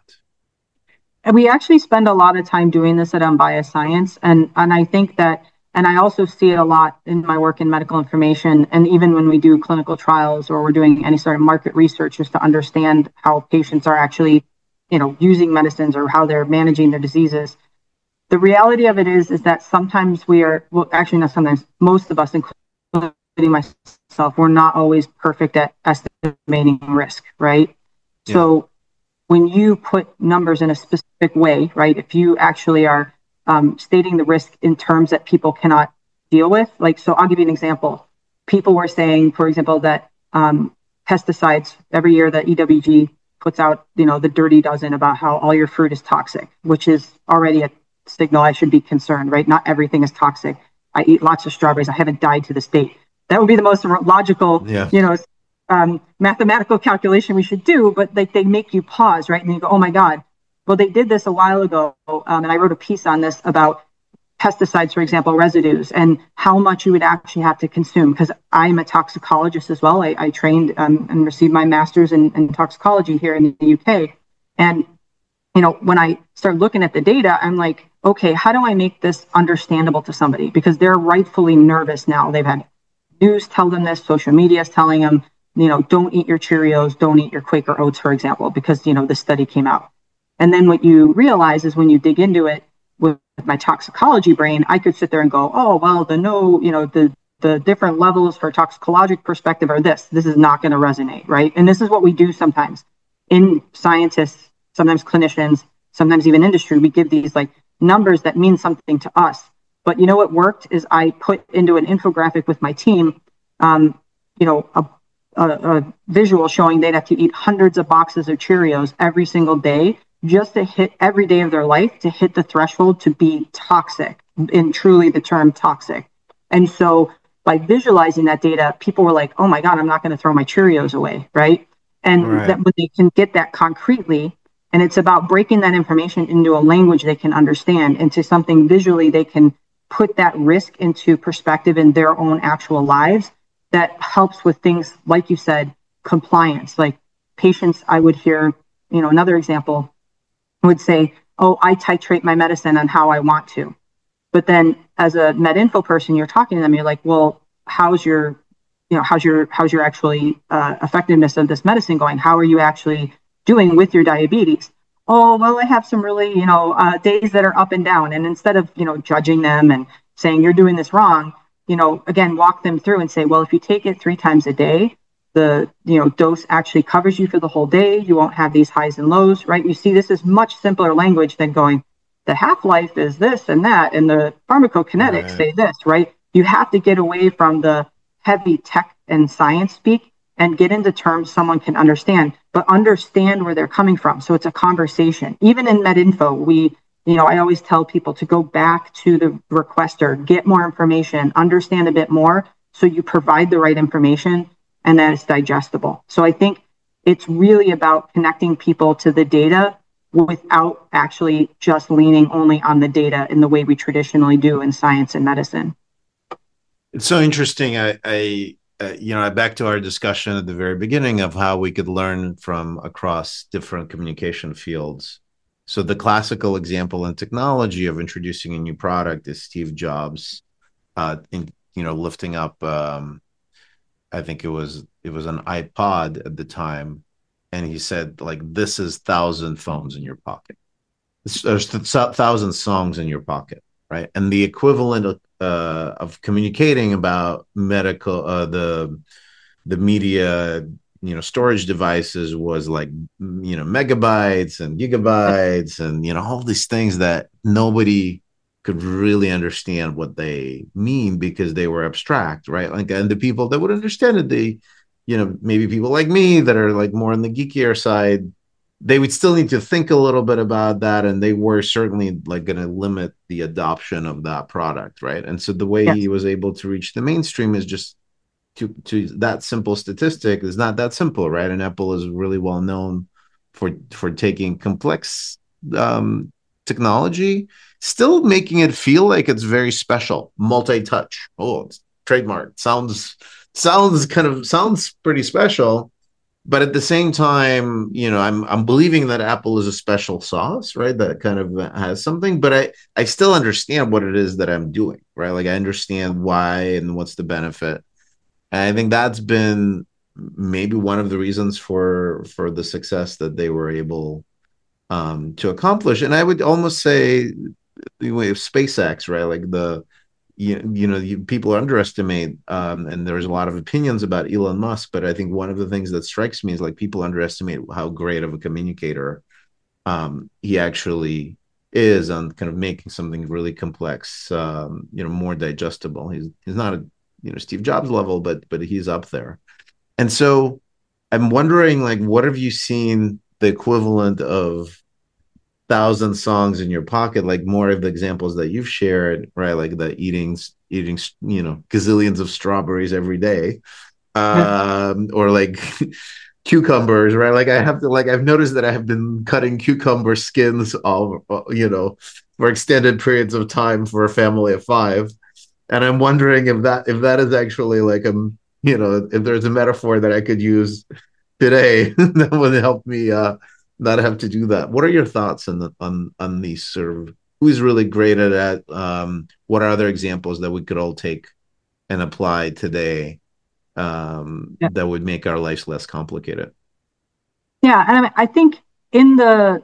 [SPEAKER 2] And we actually spend a lot of time doing this at Unbiased Science. And, and I think that, and I also see it a lot in my work in medical information. And even when we do clinical trials or we're doing any sort of market research just to understand how patients are actually, you know, using medicines or how they're managing their diseases. The reality of it is, is that sometimes we are, well, actually not sometimes, most of us, including myself, we're not always perfect at estimating risk, right?
[SPEAKER 1] Yeah.
[SPEAKER 2] So when you put numbers in a specific way, right, if you actually are um, stating the risk in terms that people cannot deal with, like, so I'll give you an example. People were saying, for example, that um, pesticides, every year that E W G puts out, you know, the dirty dozen about how all your fruit is toxic, which is already a signal I should be concerned, right? Not everything is toxic. I eat lots of strawberries. I haven't died to this date. That would be the most logical,
[SPEAKER 1] Yeah.
[SPEAKER 2] you know, um, mathematical calculation we should do, but like they make you pause, right? And you go, oh my God. Well, they did this a while ago. Um, and I wrote a piece on this about pesticides, for example, residues and how much you would actually have to consume. Because I'm a toxicologist as well. I, I trained um, and received my master's in, in toxicology here in the U K. And you know, when I start looking at the data, I'm like, okay, how do I make this understandable to somebody? Because they're rightfully nervous now. They've had news tell them this, social media is telling them, you know, don't eat your Cheerios, don't eat your Quaker Oats, for example, because, you know, the study came out. And then what you realize is when you dig into it with my toxicology brain, I could sit there and go, oh, well, the no, you know, the the different levels for toxicologic perspective are this. This is not going to resonate, right? And this is what we do sometimes in scientists, sometimes clinicians, sometimes even industry. We give these like numbers that mean something to us. But you know what worked is I put into an infographic with my team, um, you know, a, a, a visual showing they'd have to eat hundreds of boxes of Cheerios every single day just to hit every day of their life to hit the threshold to be toxic, in truly the term toxic. And so by visualizing that data, people were like, oh my God, I'm not going to throw my Cheerios away, right? And right. that when they can get that concretely, and it's about breaking that information into a language they can understand, into something visually they can put that risk into perspective in their own actual lives, that helps with things, like you said, compliance. Like patients, I would hear, you know, another example would say, oh, I titrate my medicine on how I want to. But then as a MedInfo person, you're talking to them, you're like, well, how's your, you know, how's your, how's your actually uh, effectiveness of this medicine going? How are you actually doing with your diabetes? Oh, well, I have some really, you know, uh, days that are up and down. And instead of, you know, judging them and saying you're doing this wrong, you know, again, walk them through and say, well, if you take it three times a day, the, you know, dose actually covers you for the whole day. You won't have these highs and lows, right? You see, this is much simpler language than going, the half-life is this and that, and the pharmacokinetics right. say this, right? You have to get away from the heavy tech and science speak and get into terms someone can understand, but understand where they're coming from. So it's a conversation. Even in MedInfo, we, you know, I always tell people to go back to the requester, get more information, understand a bit more, so you provide the right information and that it's digestible. So I think it's really about connecting people to the data without actually just leaning only on the data in the way we traditionally do in science and medicine.
[SPEAKER 1] It's so interesting. I, I uh, you know, back to our discussion at the very beginning of how we could learn from across different communication fields. So the classical example in technology of introducing a new product is Steve Jobs, uh, in, you know, lifting up, um, I think it was, it was an iPod at the time. And he said, like, this is thousand phones in your pocket. There's a thousand songs in your pocket, right? And the equivalent of, uh, of communicating about medical, uh, the the media, you know, storage devices was like, you know, megabytes and gigabytes and, you know, all these things that nobody could really understand what they mean because they were abstract, right? Like, and the people that would understand it, they, you know, maybe people like me that are like more on the geekier side, they would still need to think a little bit about that. And they were certainly like going to limit the adoption of that product. Right. And so the way yes. he was able to reach the mainstream is just to, to that simple statistic is not that simple. Right. And Apple is really well known for, for taking complex um, technology, still making it feel like it's very special, multi-touch. Oh, it's trademark. Sounds Sounds kind of sounds pretty special, but at the same time, you know, I'm I'm believing that Apple is a special sauce, right? That kind of has something, but I I still understand what it is that I'm doing, right? Like I understand why and what's the benefit. And I think that's been maybe one of the reasons for for the success that they were able um, to accomplish. And I would almost say the way of SpaceX, right? Like the You, you know, you, people underestimate, um, and there's a lot of opinions about Elon Musk, but I think one of the things that strikes me is like people underestimate how great of a communicator um, he actually is on kind of making something really complex, um, you know, more digestible. He's he's not a you know Steve Jobs level, but but he's up there. And so I'm wondering, like, what have you seen the equivalent of thousand songs in your pocket, like more of the examples that you've shared, right? Like the eating, eating, you know, gazillions of strawberries every day, um, or like cucumbers, right? Like I have to, like I've noticed that I have been cutting cucumber skins all, you know, for extended periods of time for a family of five, and I'm wondering if that if that is actually like a, you know, if there's a metaphor that I could use today that would help me. Uh, not have to do that. What are your thoughts on the on on these sort of who's really great at that? Um, what are other examples that we could all take and apply today um,
[SPEAKER 2] Yeah.
[SPEAKER 1] that would make our lives less complicated?
[SPEAKER 2] Yeah, and I, mean, I think in the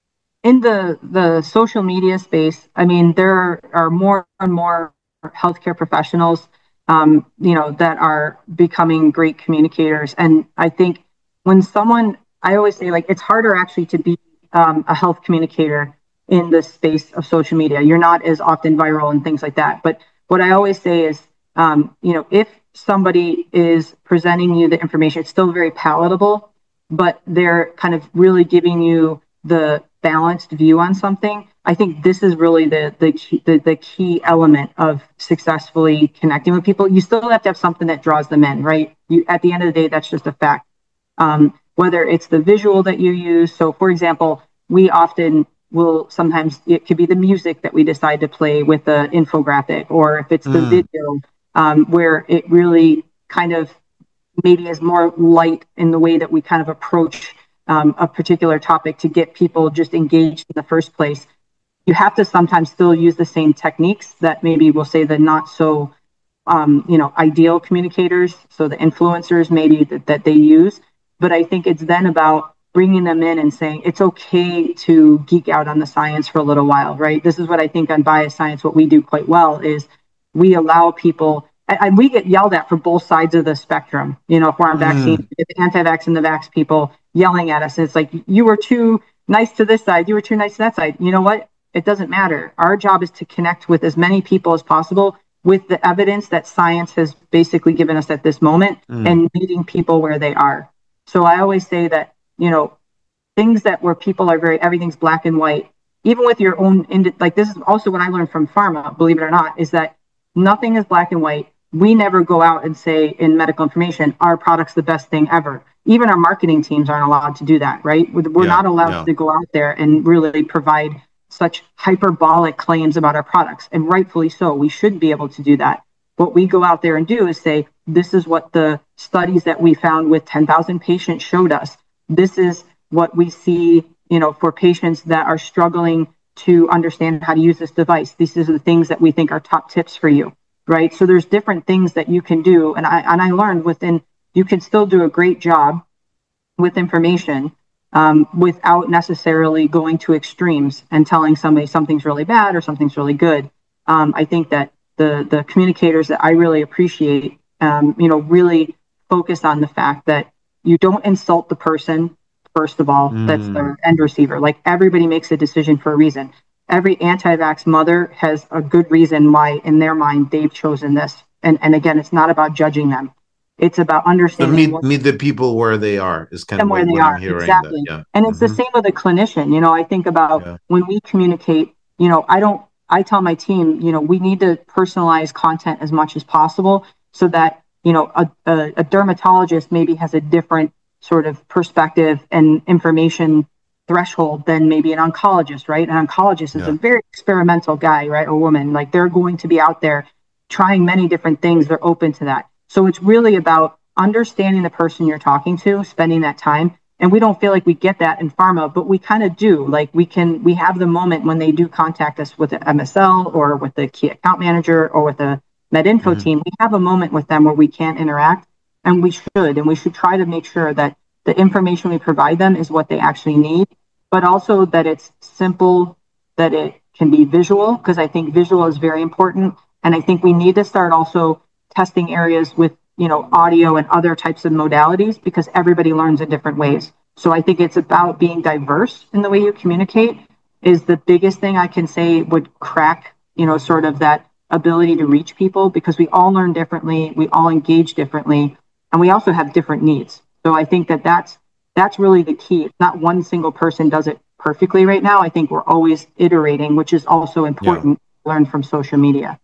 [SPEAKER 2] in the the social media space, I mean, there are more and more healthcare professionals, um, you know, that are becoming great communicators. And I think when someone, I always say, like, it's harder actually to be um, a health communicator in the space of social media. You're not as often viral and things like that. But what I always say is, um, you know, if somebody is presenting you the information, it's still very palatable, but they're kind of really giving you the balanced view on something. I think this is really the the key, the, the key element of successfully connecting with people. You still have to have something that draws them in, right? You, at the end of the day, that's just a fact. Um, whether it's the visual that you use. So, for example, we often will sometimes, it could be the music that we decide to play with the infographic, or if it's the
[SPEAKER 1] Mm,
[SPEAKER 2] video, um, where it really kind of maybe is more light in the way that we kind of approach um, a particular topic to get people just engaged in the first place. You have to sometimes still use the same techniques that maybe we'll say the not so um, you know, ideal communicators, so the influencers maybe that, that they use. But I think it's then about bringing them in and saying it's okay to geek out on the science for a little while, right? This is what I think on Bias Science, what we do quite well is we allow people, and we get yelled at for both sides of the spectrum. You know, if we're on vaccine,
[SPEAKER 1] mm.
[SPEAKER 2] the anti-vax and the vax people yelling at us, and it's like, you were too nice to this side, you were too nice to that side. You know what? It doesn't matter. Our job is to connect with as many people as possible with the evidence that science has basically given us at this moment,
[SPEAKER 1] Mm.
[SPEAKER 2] and meeting people where they are. So I always say that, you know, things that where people are very, everything's black and white, even with your own, like this is also what I learned from pharma, believe it or not, is that nothing is black and white. We never go out and say in medical information, our product's the best thing ever. Even our marketing teams aren't allowed to do that, right? We're
[SPEAKER 1] Yeah,
[SPEAKER 2] not allowed
[SPEAKER 1] yeah.
[SPEAKER 2] to go out there and really provide such hyperbolic claims about our products. And rightfully so, we should be able to do that. What we go out there and do is say, this is what the studies that we found with ten thousand patients showed us. This is what we see, you know, for patients that are struggling to understand how to use this device. These are the things that we think are top tips for you, right? So there's different things that you can do. And I, and I learned within, you can still do a great job with information um, without necessarily going to extremes and telling somebody something's really bad or something's really good. Um, I think that the the communicators that I really appreciate, um, you know, really focus on the fact that you don't insult the person. First of all, that's
[SPEAKER 1] Mm.
[SPEAKER 2] the end receiver. Like, everybody makes a decision for a reason. Every anti-vax mother has a good reason why, in their mind, they've chosen this. And and again, it's not about judging them. It's about
[SPEAKER 1] So
[SPEAKER 2] understanding
[SPEAKER 1] meet
[SPEAKER 2] what
[SPEAKER 1] meet the people where they are is kind of
[SPEAKER 2] them where
[SPEAKER 1] what,
[SPEAKER 2] they
[SPEAKER 1] what I'm
[SPEAKER 2] are.
[SPEAKER 1] hearing. That
[SPEAKER 2] Exactly.
[SPEAKER 1] yeah.
[SPEAKER 2] And it's the
[SPEAKER 1] Hmm.
[SPEAKER 2] same with a clinician. You know, I think about
[SPEAKER 1] Yeah.
[SPEAKER 2] when we communicate, you know, I don't, I tell my team, you know, we need to personalize content as much as possible so that, you know, a, a, a dermatologist maybe has a different sort of perspective and information threshold than maybe an oncologist, right? An oncologist is a
[SPEAKER 1] Yeah.
[SPEAKER 2] very experimental guy, right? Or woman. Like, they're going to be out there trying many different things. They're open to that. So it's really about understanding the person you're talking to, spending that time. And we don't feel like we get that in pharma, but we kind of do. Like, we can, we have the moment when they do contact us with the M S L or with the key account manager or with the MedInfo
[SPEAKER 1] Hmm.
[SPEAKER 2] team. We have a moment with them where we can interact, and we should. And we should try to make sure that the information we provide them is what they actually need, but also that it's simple, that it can be visual, because I think visual is very important. And I think we need to start also testing areas with, you know, audio and other types of modalities, because everybody learns in different ways. So I think it's about being diverse in the way you communicate is the biggest thing I can say would crack, you know, sort of that ability to reach people, because we all learn differently, we all engage differently, and we also have different needs. So I think that that's that's really the key. It's not one single person does it perfectly right now. I think we're always iterating, which is also
[SPEAKER 1] Yeah.
[SPEAKER 2] important to learn from social media.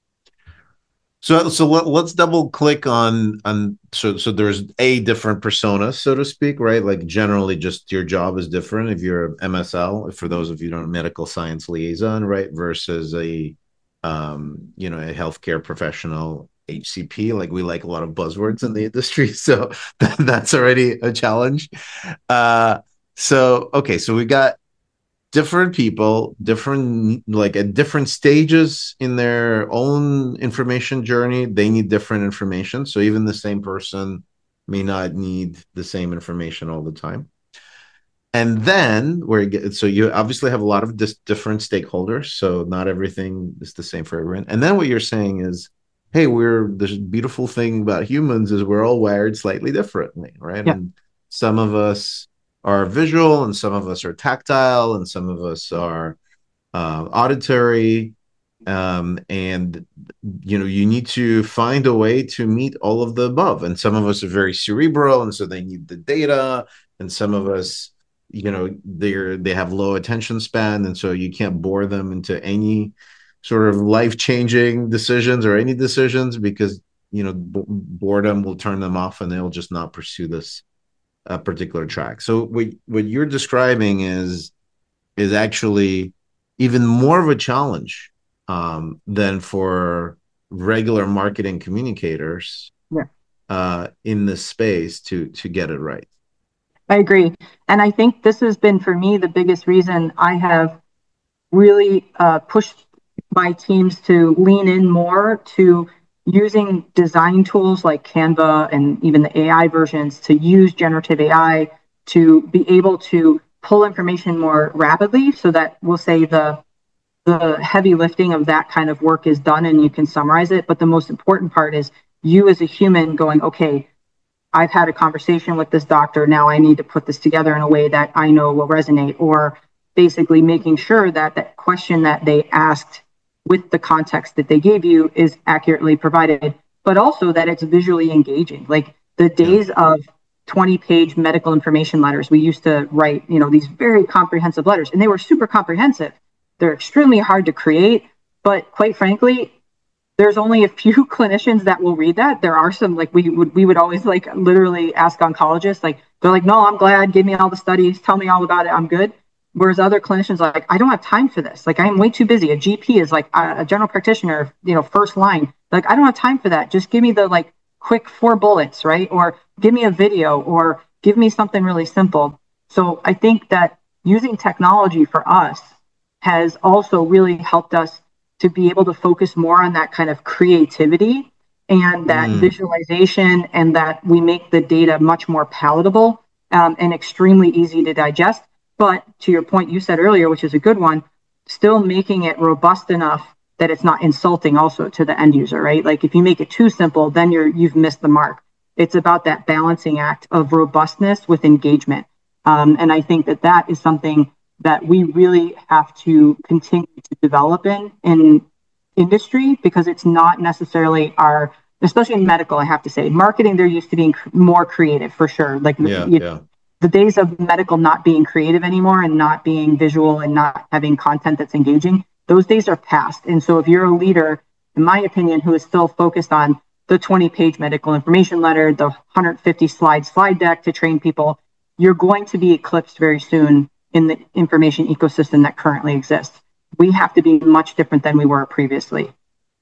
[SPEAKER 1] So so let, let's double click on on so so there's a different persona, so to speak, right? Like, generally just your job is different if you're a M S L, for those of you who don't know, medical science liaison, right? Versus a um, you know, a healthcare professional, H C P. Like, we like a lot of buzzwords in the industry, so that, that's already a challenge. Uh So, okay, so we got different people, different like at different stages in their own information journey. They need different information. So even the same person may not need the same information all the time. And then where get, so you obviously have a lot of dis- different stakeholders. So not everything is the same for everyone. And then what you're saying is, hey, we're the beautiful thing about humans is we're all wired slightly differently, right?
[SPEAKER 2] Yeah,
[SPEAKER 1] And some of us are visual, and some of us are tactile, and some of us are uh, auditory, um, and you know you need to find a way to meet all of the above. And some of us are very cerebral, and so they need the data, and some of us, you know, they're they have low attention span, and so you can't bore them into any sort of life changing decisions or any decisions because you know b- boredom will turn them off and they'll just not pursue this uh, particular track. So what what you're describing is is actually even more of a challenge um, than for regular marketing communicators
[SPEAKER 2] yeah,
[SPEAKER 1] uh, in this space to to get it right.
[SPEAKER 2] I agree. And I think this has been for me the biggest reason I have really uh, pushed my teams to lean in more to using design tools like Canva and even the A I versions to use generative A I to be able to pull information more rapidly so that we'll say the the heavy lifting of that kind of work is done and you can summarize it. But the most important part is you as a human going, okay, I've had a conversation with this doctor. Now I need to put this together in a way that I know will resonate, or basically making sure that that question that they asked with the context that they gave you is accurately provided, but also that it's visually engaging. Like the
[SPEAKER 1] Yeah.
[SPEAKER 2] days of twenty page medical information letters, we used to write, you know, these very comprehensive letters, and they were super comprehensive. They're extremely hard to create, but quite frankly, there's only a few clinicians that will read that. There are some, like we would we would always like literally ask oncologists, like they're like, no, I'm glad, give me all the studies, tell me all about it, I'm good. Whereas other clinicians are like, I don't have time for this. Like I'm way too busy. A G P is like a, a general practitioner, you know, first line. Like I don't have time for that. Just give me the like quick four bullets, right? Or give me a video or give me something really simple. So I think that using technology for us has also really helped us to be able to focus more on that kind of creativity and that
[SPEAKER 1] Mm.
[SPEAKER 2] visualization, and that we make the data much more palatable um, and extremely easy to digest. But to your point you said earlier, which is a good one, still making it robust enough that it's not insulting also to the end user, right? Like if you make it too simple, then you're you've missed the mark. It's about that balancing act of robustness with engagement. Um, and I think that that is something that we really have to continue to develop in in industry, because it's not necessarily our, especially in medical, I have to say marketing, they're used to being cr- more creative for sure, like
[SPEAKER 1] Yeah.
[SPEAKER 2] you,
[SPEAKER 1] Yeah.
[SPEAKER 2] the days of medical not being creative anymore and not being visual and not having content that's engaging, those days are past. And so if you're a leader, in my opinion, who is still focused on the twenty page medical information letter, the one hundred fifty slide slide deck to train people, you're going to be eclipsed very soon in the information ecosystem that currently exists. We have to be much different than we were previously.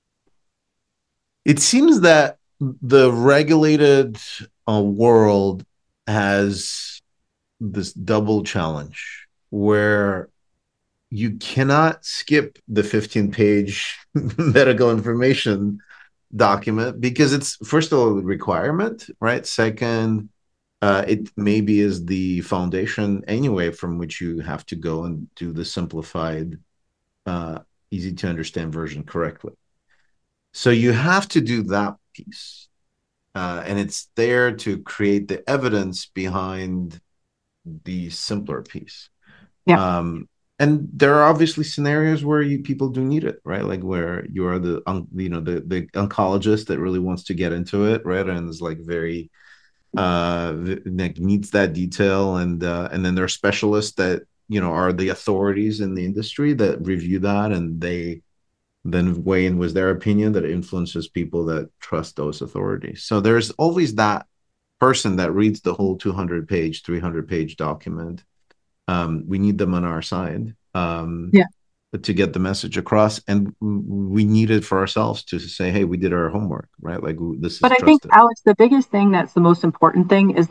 [SPEAKER 1] It seems that the regulated uh, world has this double challenge where you cannot skip the fifteen page medical information document because it's first of all a requirement, right? Second, uh, it maybe is the foundation anyway from which you have to go and do the simplified, uh, easy to understand version correctly. So you have to do that piece, uh, and it's there to create the evidence behind the simpler piece.
[SPEAKER 2] Yeah.
[SPEAKER 1] Um, and there are obviously scenarios where you people do need it, right? Like where you are the um, you know the the oncologist that really wants to get into it, right? And is like very uh like needs that detail, and uh, and then there are specialists that you know are the authorities in the industry that review that, and they then weigh in with their opinion that influences people that trust those authorities. So there's always that person that reads the whole two hundred page, three hundred page document. Um, we need them on our side um,
[SPEAKER 2] Yeah.
[SPEAKER 1] to get the message across, and we need it for ourselves to say, "Hey, we did our homework, right? Like this
[SPEAKER 2] But
[SPEAKER 1] is
[SPEAKER 2] I think,
[SPEAKER 1] trusted."
[SPEAKER 2] Alex, the biggest thing that's the most important thing is that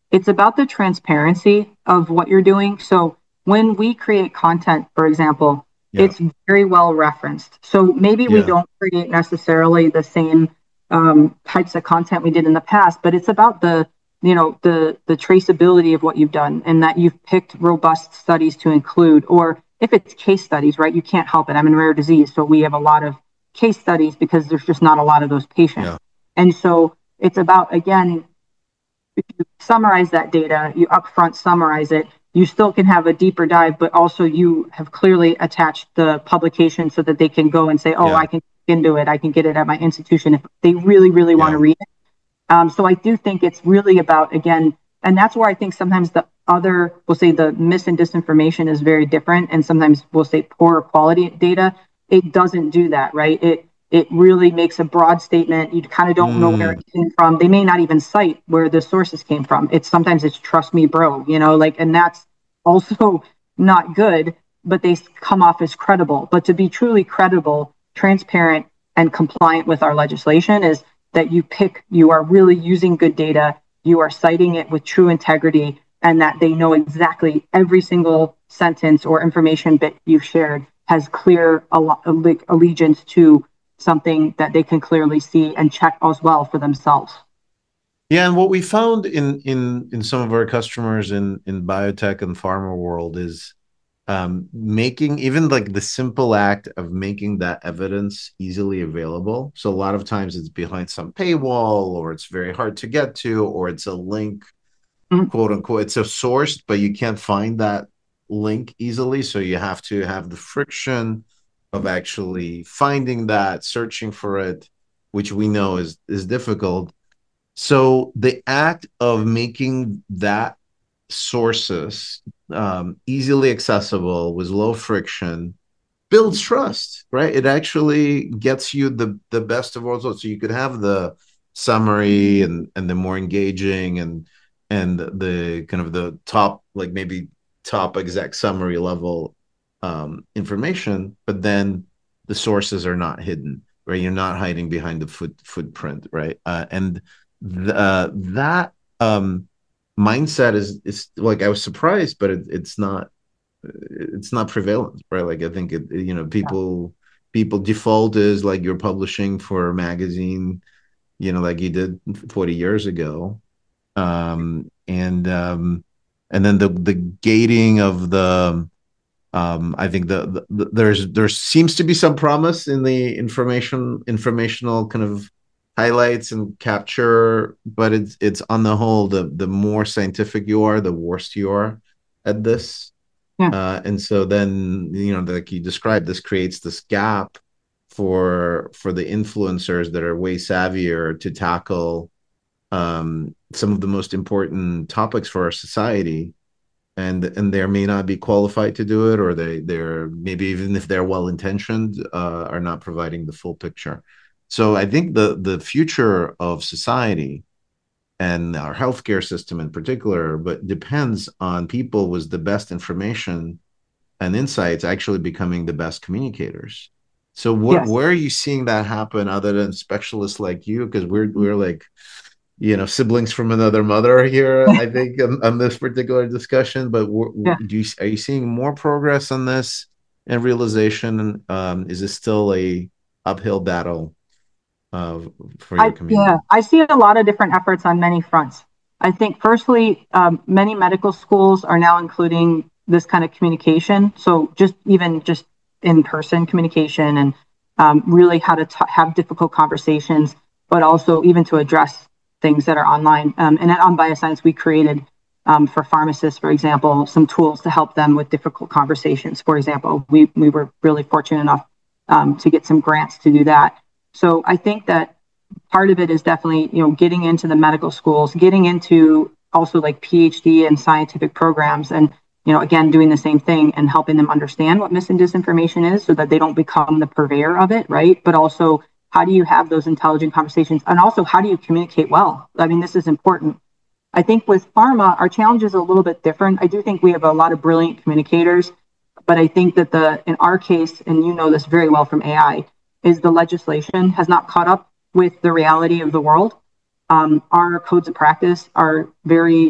[SPEAKER 2] it's about the transparency of what you're doing. So when we create content, for example, yeah. it's very well referenced. So maybe yeah. we don't create necessarily the same um, types of content we did in the past, but it's about the, you know, the the traceability of what you've done, and that you've picked robust studies to include. Or if it's case studies, right, you can't help it. I'm in rare disease, so we have a lot of case studies because there's just not a lot of those patients. Yeah. And so it's about, again, if you summarize that data, you upfront summarize it, you still can have a deeper dive, but also you have clearly attached the publication so that they can go and say, oh, yeah. I can into it, I can get it at my institution if they really, really yeah. want to read it. Um, so I do think it's really about, again, and that's where I think sometimes the other, we'll say the mis and disinformation is very different. And sometimes we'll say poor quality data. It doesn't do that, right? It it really makes a broad statement. You kind of don't mm. know where it came from. They may not even cite where the sources came from. It's sometimes it's trust me, bro, you know, like, and that's also not good, but they come off as credible. But to be truly credible, transparent, and compliant with our legislation is that you pick, you are really using good data, you are citing it with true integrity, and that they know exactly every single sentence or information bit you've shared has clear allegiance to something that they can clearly see and check as well for themselves.
[SPEAKER 1] Yeah, and what we found in in in some of our customers in in biotech and pharma world is um, making even like the simple act of making that evidence easily available. So a lot of times it's behind some paywall, or it's very hard to get to, or it's a link, mm-hmm. quote unquote. It's a source, but you can't find that link easily. So you have to have the friction of actually finding that, searching for it, which we know is is difficult. So the act of making that sources um, easily accessible with low friction builds trust, right? It actually gets you the the best of both worlds. So you could have the summary and and the more engaging and and the kind of the top, like maybe top exec summary level um, information, but then the sources are not hidden, right? You're not hiding behind the foot footprint, right? Uh, and th- uh, that um, mindset is is like, I was surprised, but it, it's not it's not prevalent, right? Like I think it, you know, people people default is like you're publishing for a magazine, you know, like you did forty years ago, um, and um, and then the the gating of the um, I think the, the, the there's there seems to be some promise in the information informational kind of highlights and capture, but it's it's on the whole, the the more scientific you are, the worse you are at this. Yeah. Uh, and so then, you know, like you described, this creates this gap for for the influencers that are way savvier to tackle um, some of the most important topics for our society. And and they may not be qualified to do it, or they they're maybe, even if they're well intentioned, uh, are not providing the full picture. So I think the the future of society and our healthcare system in particular, but depends on people with the best information and insights actually becoming the best communicators. So wh- yes. where are you seeing that happen other than specialists like you? Because we're we're like, you know, siblings from another mother here, I think, on, on this particular discussion. But yeah. do you, are you seeing more progress on this and realization? Um, is it still a uphill battle uh, for your
[SPEAKER 2] I,
[SPEAKER 1] community?
[SPEAKER 2] Yeah, I see a lot of different efforts on many fronts. I think, firstly, um, many medical schools are now including this kind of communication. So just even just in-person communication, and um, really how to t- have difficult conversations, but also even to address things that are online. Um, and at On Bioscience, we created um, for pharmacists, for example, some tools to help them with difficult conversations. For example, we, we were really fortunate enough um, to get some grants to do that. So I think that part of it is definitely, you know, getting into the medical schools, getting into also like PhD and scientific programs, and, you know, again, doing the same thing and helping them understand what mis and disinformation is so that they don't become the purveyor of it, right? But also, how do you have those intelligent conversations? And also, how do you communicate well? I mean, this is important. I think with pharma, our challenge is a little bit different. I do think we have a lot of brilliant communicators, but I think that the, in our case, and you know this very well from A I, is the legislation has not caught up with the reality of the world. Um, our codes of practice are very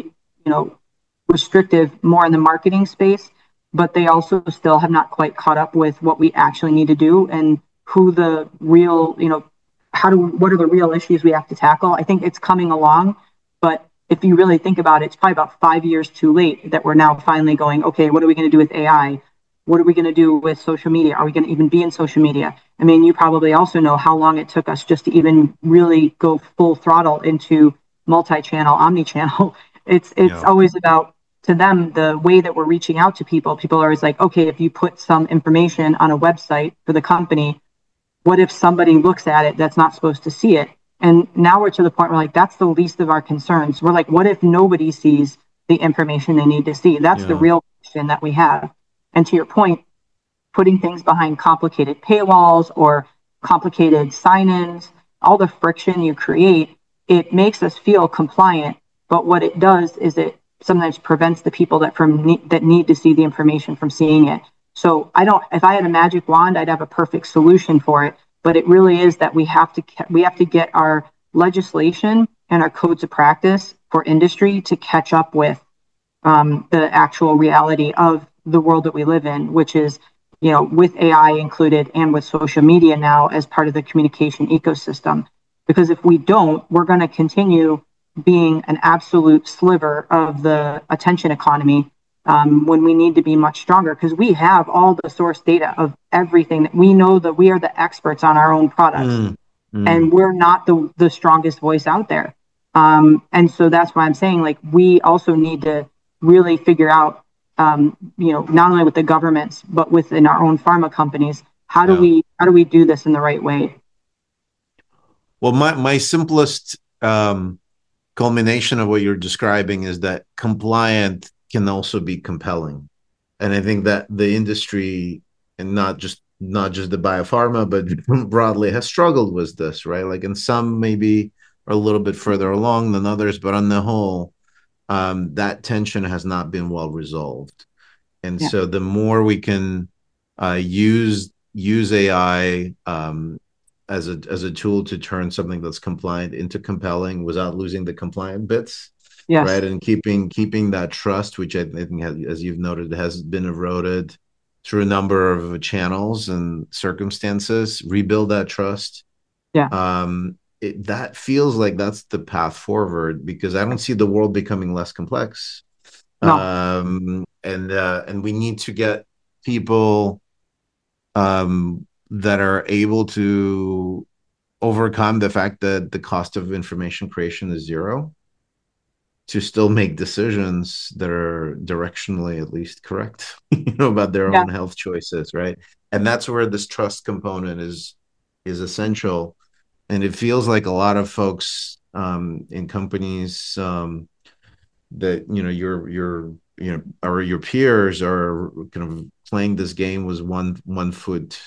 [SPEAKER 2] know, restrictive more in the marketing space, but they also still have not quite caught up with what we actually need to do and who the real, you know, how do, what are the real issues we have to tackle. I think it's coming along, but if you really think about it, it's probably about five years too late that we're now finally going, okay, what are we going to do with A I? What are we going to do with social media? Are we going to even be in social media? I mean, you probably also know how long it took us just to even really go full throttle into multi-channel, omni-channel. It's it's yeah. always about, to them, the way that we're reaching out to people. People are always like, okay, if you put some information on a website for the company, what if somebody looks at it that's not supposed to see it? And now we're to the point where like, that's the least of our concerns. We're like, what if nobody sees the information they need to see? That's yeah. the real question that we have. And to your point, putting things behind complicated paywalls or complicated sign-ins, all the friction you create, it makes us feel compliant. But what it does is it sometimes prevents the people that from ne- that need to see the information from seeing it. So I don't, if I had a magic wand, I'd have a perfect solution for it. But it really is that we have to we have to get our legislation and our codes of practice for industry to catch up with um, the actual reality of the world that we live in, which is, you know, with A I included and with social media now as part of the communication ecosystem. Because if we don't, we're going to continue being an absolute sliver of the attention economy um, when we need to be much stronger, because we have all the source data of everything that we know, that we are the experts on our own products mm, mm. and we're not the, the strongest voice out there. Um, and so that's why I'm saying, like, we also need to really figure out, um, you know, not only with the governments, but within our own pharma companies, how do yeah. we, how do we do this in the right way?
[SPEAKER 1] Well, my, my simplest um, culmination of what you're describing is that compliant can also be compelling. And I think that the industry, and not just not just the biopharma, but broadly, has struggled with this, right? Like, and some maybe are a little bit further along than others, but on the whole, um, that tension has not been well resolved. And yeah. so the more we can uh, use use A I um, as a as a tool to turn something that's compliant into compelling without losing the compliant bits, yes. right? And keeping keeping that trust, which I think, has, as you've noted, has been eroded through a number of channels and circumstances. Rebuild that trust.
[SPEAKER 2] Yeah.
[SPEAKER 1] Um, it, that feels like that's the path forward, because I don't see the world becoming less complex.
[SPEAKER 2] No.
[SPEAKER 1] Um, and uh, and we need to get people um, that are able to overcome the fact that the cost of information creation is zero, to still make decisions that are directionally at least correct, you know, about their yeah. own health choices, right? And that's where this trust component is is essential. And it feels like a lot of folks um, in companies um, that, you know, your your you know, or your peers are kind of playing this game with one one foot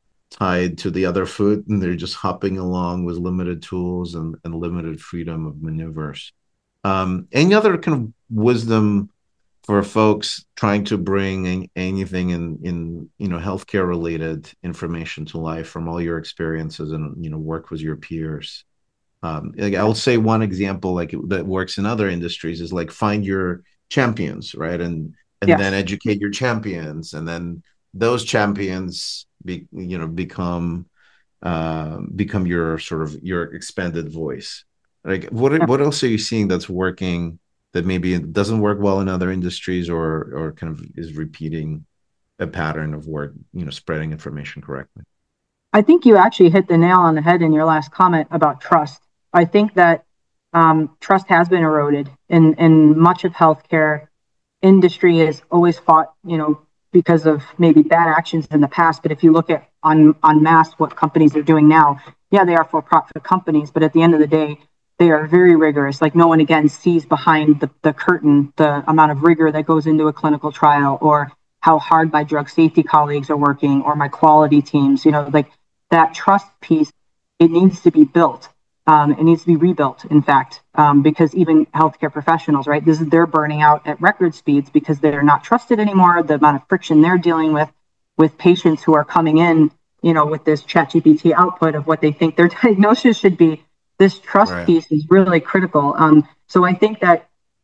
[SPEAKER 1] tied to the other foot, and they're just hopping along with limited tools and, and limited freedom of maneuvers. Um, any other kind of wisdom for folks trying to bring anything in, in, you know, healthcare related information to life from all your experiences and, you know, work with your peers? Um, like I'll say one example, like it, that works in other industries, is like find your champions, right? And, and yes. then educate your champions, and then those champions be, you know, become, uh, become your sort of your expanded voice. Like, what what else are you seeing that's working that maybe it doesn't work well in other industries, or or kind of is repeating a pattern of work, you know, spreading information correctly?
[SPEAKER 2] I think you actually hit the nail on the head in your last comment about trust. I think that um, trust has been eroded in, in much of healthcare. Industry has always fought, you know, because of maybe bad actions in the past. But if you look at on, en masse what companies are doing now, yeah, they are for-profit companies, but at the end of the day, they are very rigorous. Like, no one, again, sees behind the, the curtain the amount of rigor that goes into a clinical trial, or how hard my drug safety colleagues are working, or my quality teams. You know, like that trust piece, it needs to be built. Um, it needs to be rebuilt, in fact, um, because even healthcare professionals, right, this is, they're burning out at record speeds because they're not trusted anymore. The amount of friction they're dealing with, with patients who are coming in, you know, with this ChatGPT output of what they think their diagnosis should be. This trust right. piece is really critical. Um, so I think that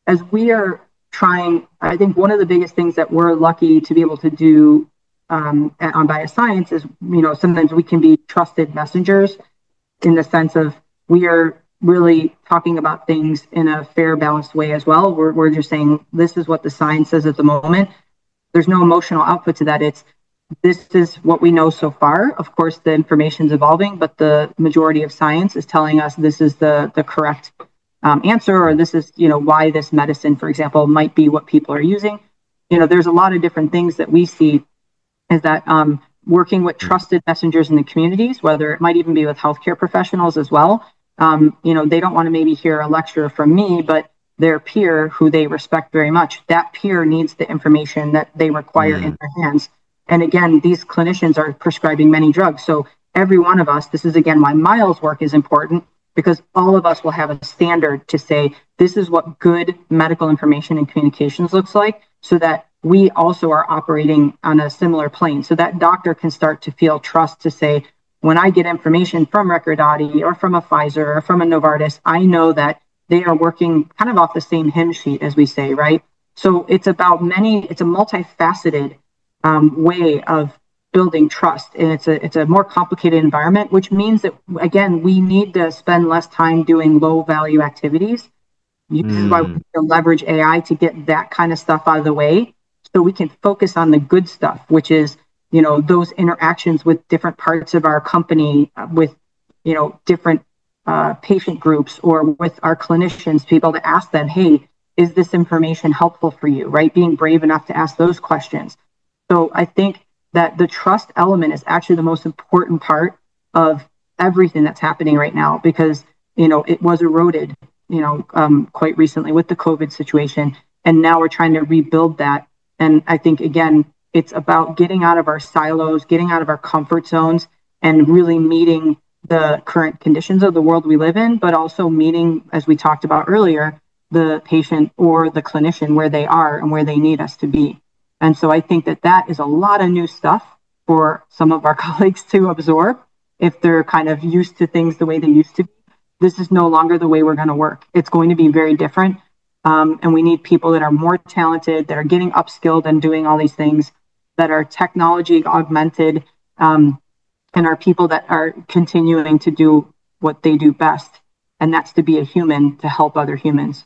[SPEAKER 2] as we are trying, I think one of the biggest things that we're lucky to be able to do um, at Unbiased Science is, you know, sometimes we can be trusted messengers in the sense of we are really talking about things in a fair, balanced way as well. We're, we're just saying, this is what the science says at the moment. There's no emotional output to that. It's, this is what we know so far. Of course, the information is evolving, but the majority of science is telling us this is the, the correct um, answer, or this is, you know, why this medicine, for example, might be what people are using. You know, there's a lot of different things that we see is that um, working with trusted messengers in the communities, whether it might even be with healthcare professionals as well. Um, you know, they don't want to maybe hear a lecture from me, but their peer who they respect very much, that peer needs the information that they require mm. in their hands. And again, these clinicians are prescribing many drugs. So every one of us, this is again why Miles' work is important, because all of us will have a standard to say, this is what good medical information and communications looks like, so that we also are operating on a similar plane. So that doctor can start to feel trust to say, when I get information from Recordati or from a Pfizer or from a Novartis, I know that they are working kind of off the same hymn sheet, as we say, right? So it's about many, it's a multifaceted um, way of building trust. And it's a it's a more complicated environment, which means that, again, we need to spend less time doing low value activities. This mm. is why we can leverage A I to get that kind of stuff out of the way, so we can focus on the good stuff, which is, you know, those interactions with different parts of our company, uh, with, you know, different uh, patient groups, or with our clinicians, to be able to ask them, hey, is this information helpful for you, right? Being brave enough to ask those questions. So I think that the trust element is actually the most important part of everything that's happening right now, because, you know, it was eroded, you know, um, quite recently with the COVID situation. And now we're trying to rebuild that. And I think, again, it's about getting out of our silos, getting out of our comfort zones, and really meeting the current conditions of the world we live in, but also meeting, as we talked about earlier, the patient or the clinician where they are and where they need us to be. And so I think that that is a lot of new stuff for some of our colleagues to absorb if they're kind of used to things the way they used to be. This is no longer the way we're going to work. It's going to be very different. Um, and we need people that are more talented, that are getting upskilled and doing all these things, that are technology augmented, um, and are people that are continuing to do what they do best. And that's to be a human to help other humans.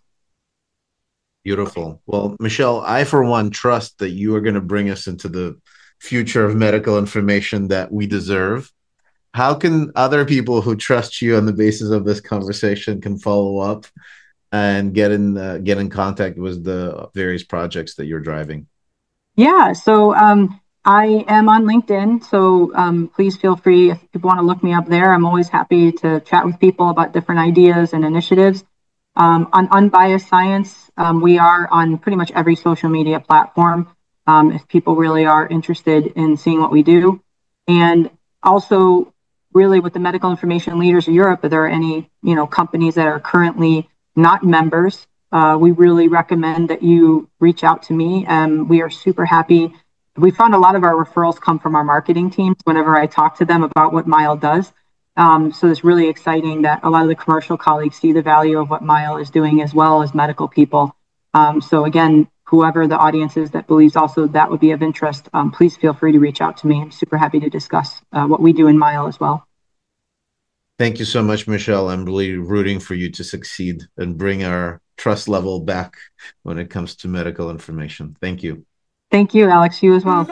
[SPEAKER 1] Beautiful. Well, Michelle, I, for one, trust that you are going to bring us into the future of medical information that we deserve. How can other people who trust you on the basis of this conversation can follow up and get in uh, get in contact with the various projects that you're driving?
[SPEAKER 2] Yeah, so um, I am on LinkedIn, so um, please feel free if people want to look me up there. I'm always happy to chat with people about different ideas and initiatives. Um, on Unbiased Science, um, we are on pretty much every social media platform, um, if people really are interested in seeing what we do. And also, really, with the Medical Information Leaders of Europe, if there are any, you know, companies that are currently not members, uh, we really recommend that you reach out to me. Um, we are super happy. We found a lot of our referrals come from our marketing teams whenever I talk to them about what Mile does. Um, so it's really exciting that a lot of the commercial colleagues see the value of what Mile is doing, as well as medical people. Um, so again, whoever the audience is that believes also that would be of interest, um, please feel free to reach out to me. I'm super happy to discuss uh, what we do in Mile as well.
[SPEAKER 1] Thank you so much, Michelle. I'm really rooting for you to succeed and bring our trust level back when it comes to medical information. Thank you.
[SPEAKER 2] Thank you, Alex. You as well.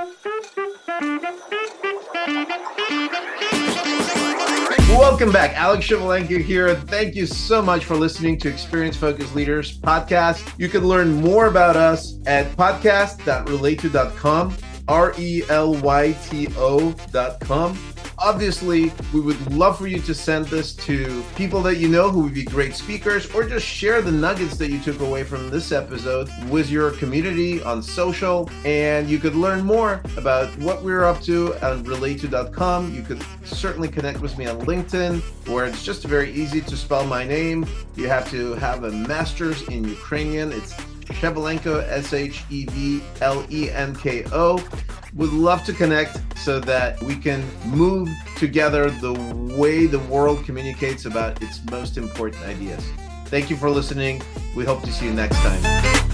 [SPEAKER 1] Welcome back. Alex Shevelenko here. Thank you so much for listening to Experience Focused Leaders podcast. You can learn more about us at podcast dot relayto dot com, R E L Y T O dot com. Obviously, we would love for you to send this to people that you know who would be great speakers, or just share the nuggets that you took away from this episode with your community on social. And you could learn more about what we're up to on relayto dot com. You could certainly connect with me on LinkedIn, where it's just very easy to spell my name. You have to have a master's in Ukrainian. It's Shevelenko, S H E V L E N K O. Would love to connect so that we can move together the way the world communicates about its most important ideas. Thank you for listening. We hope to see you next time.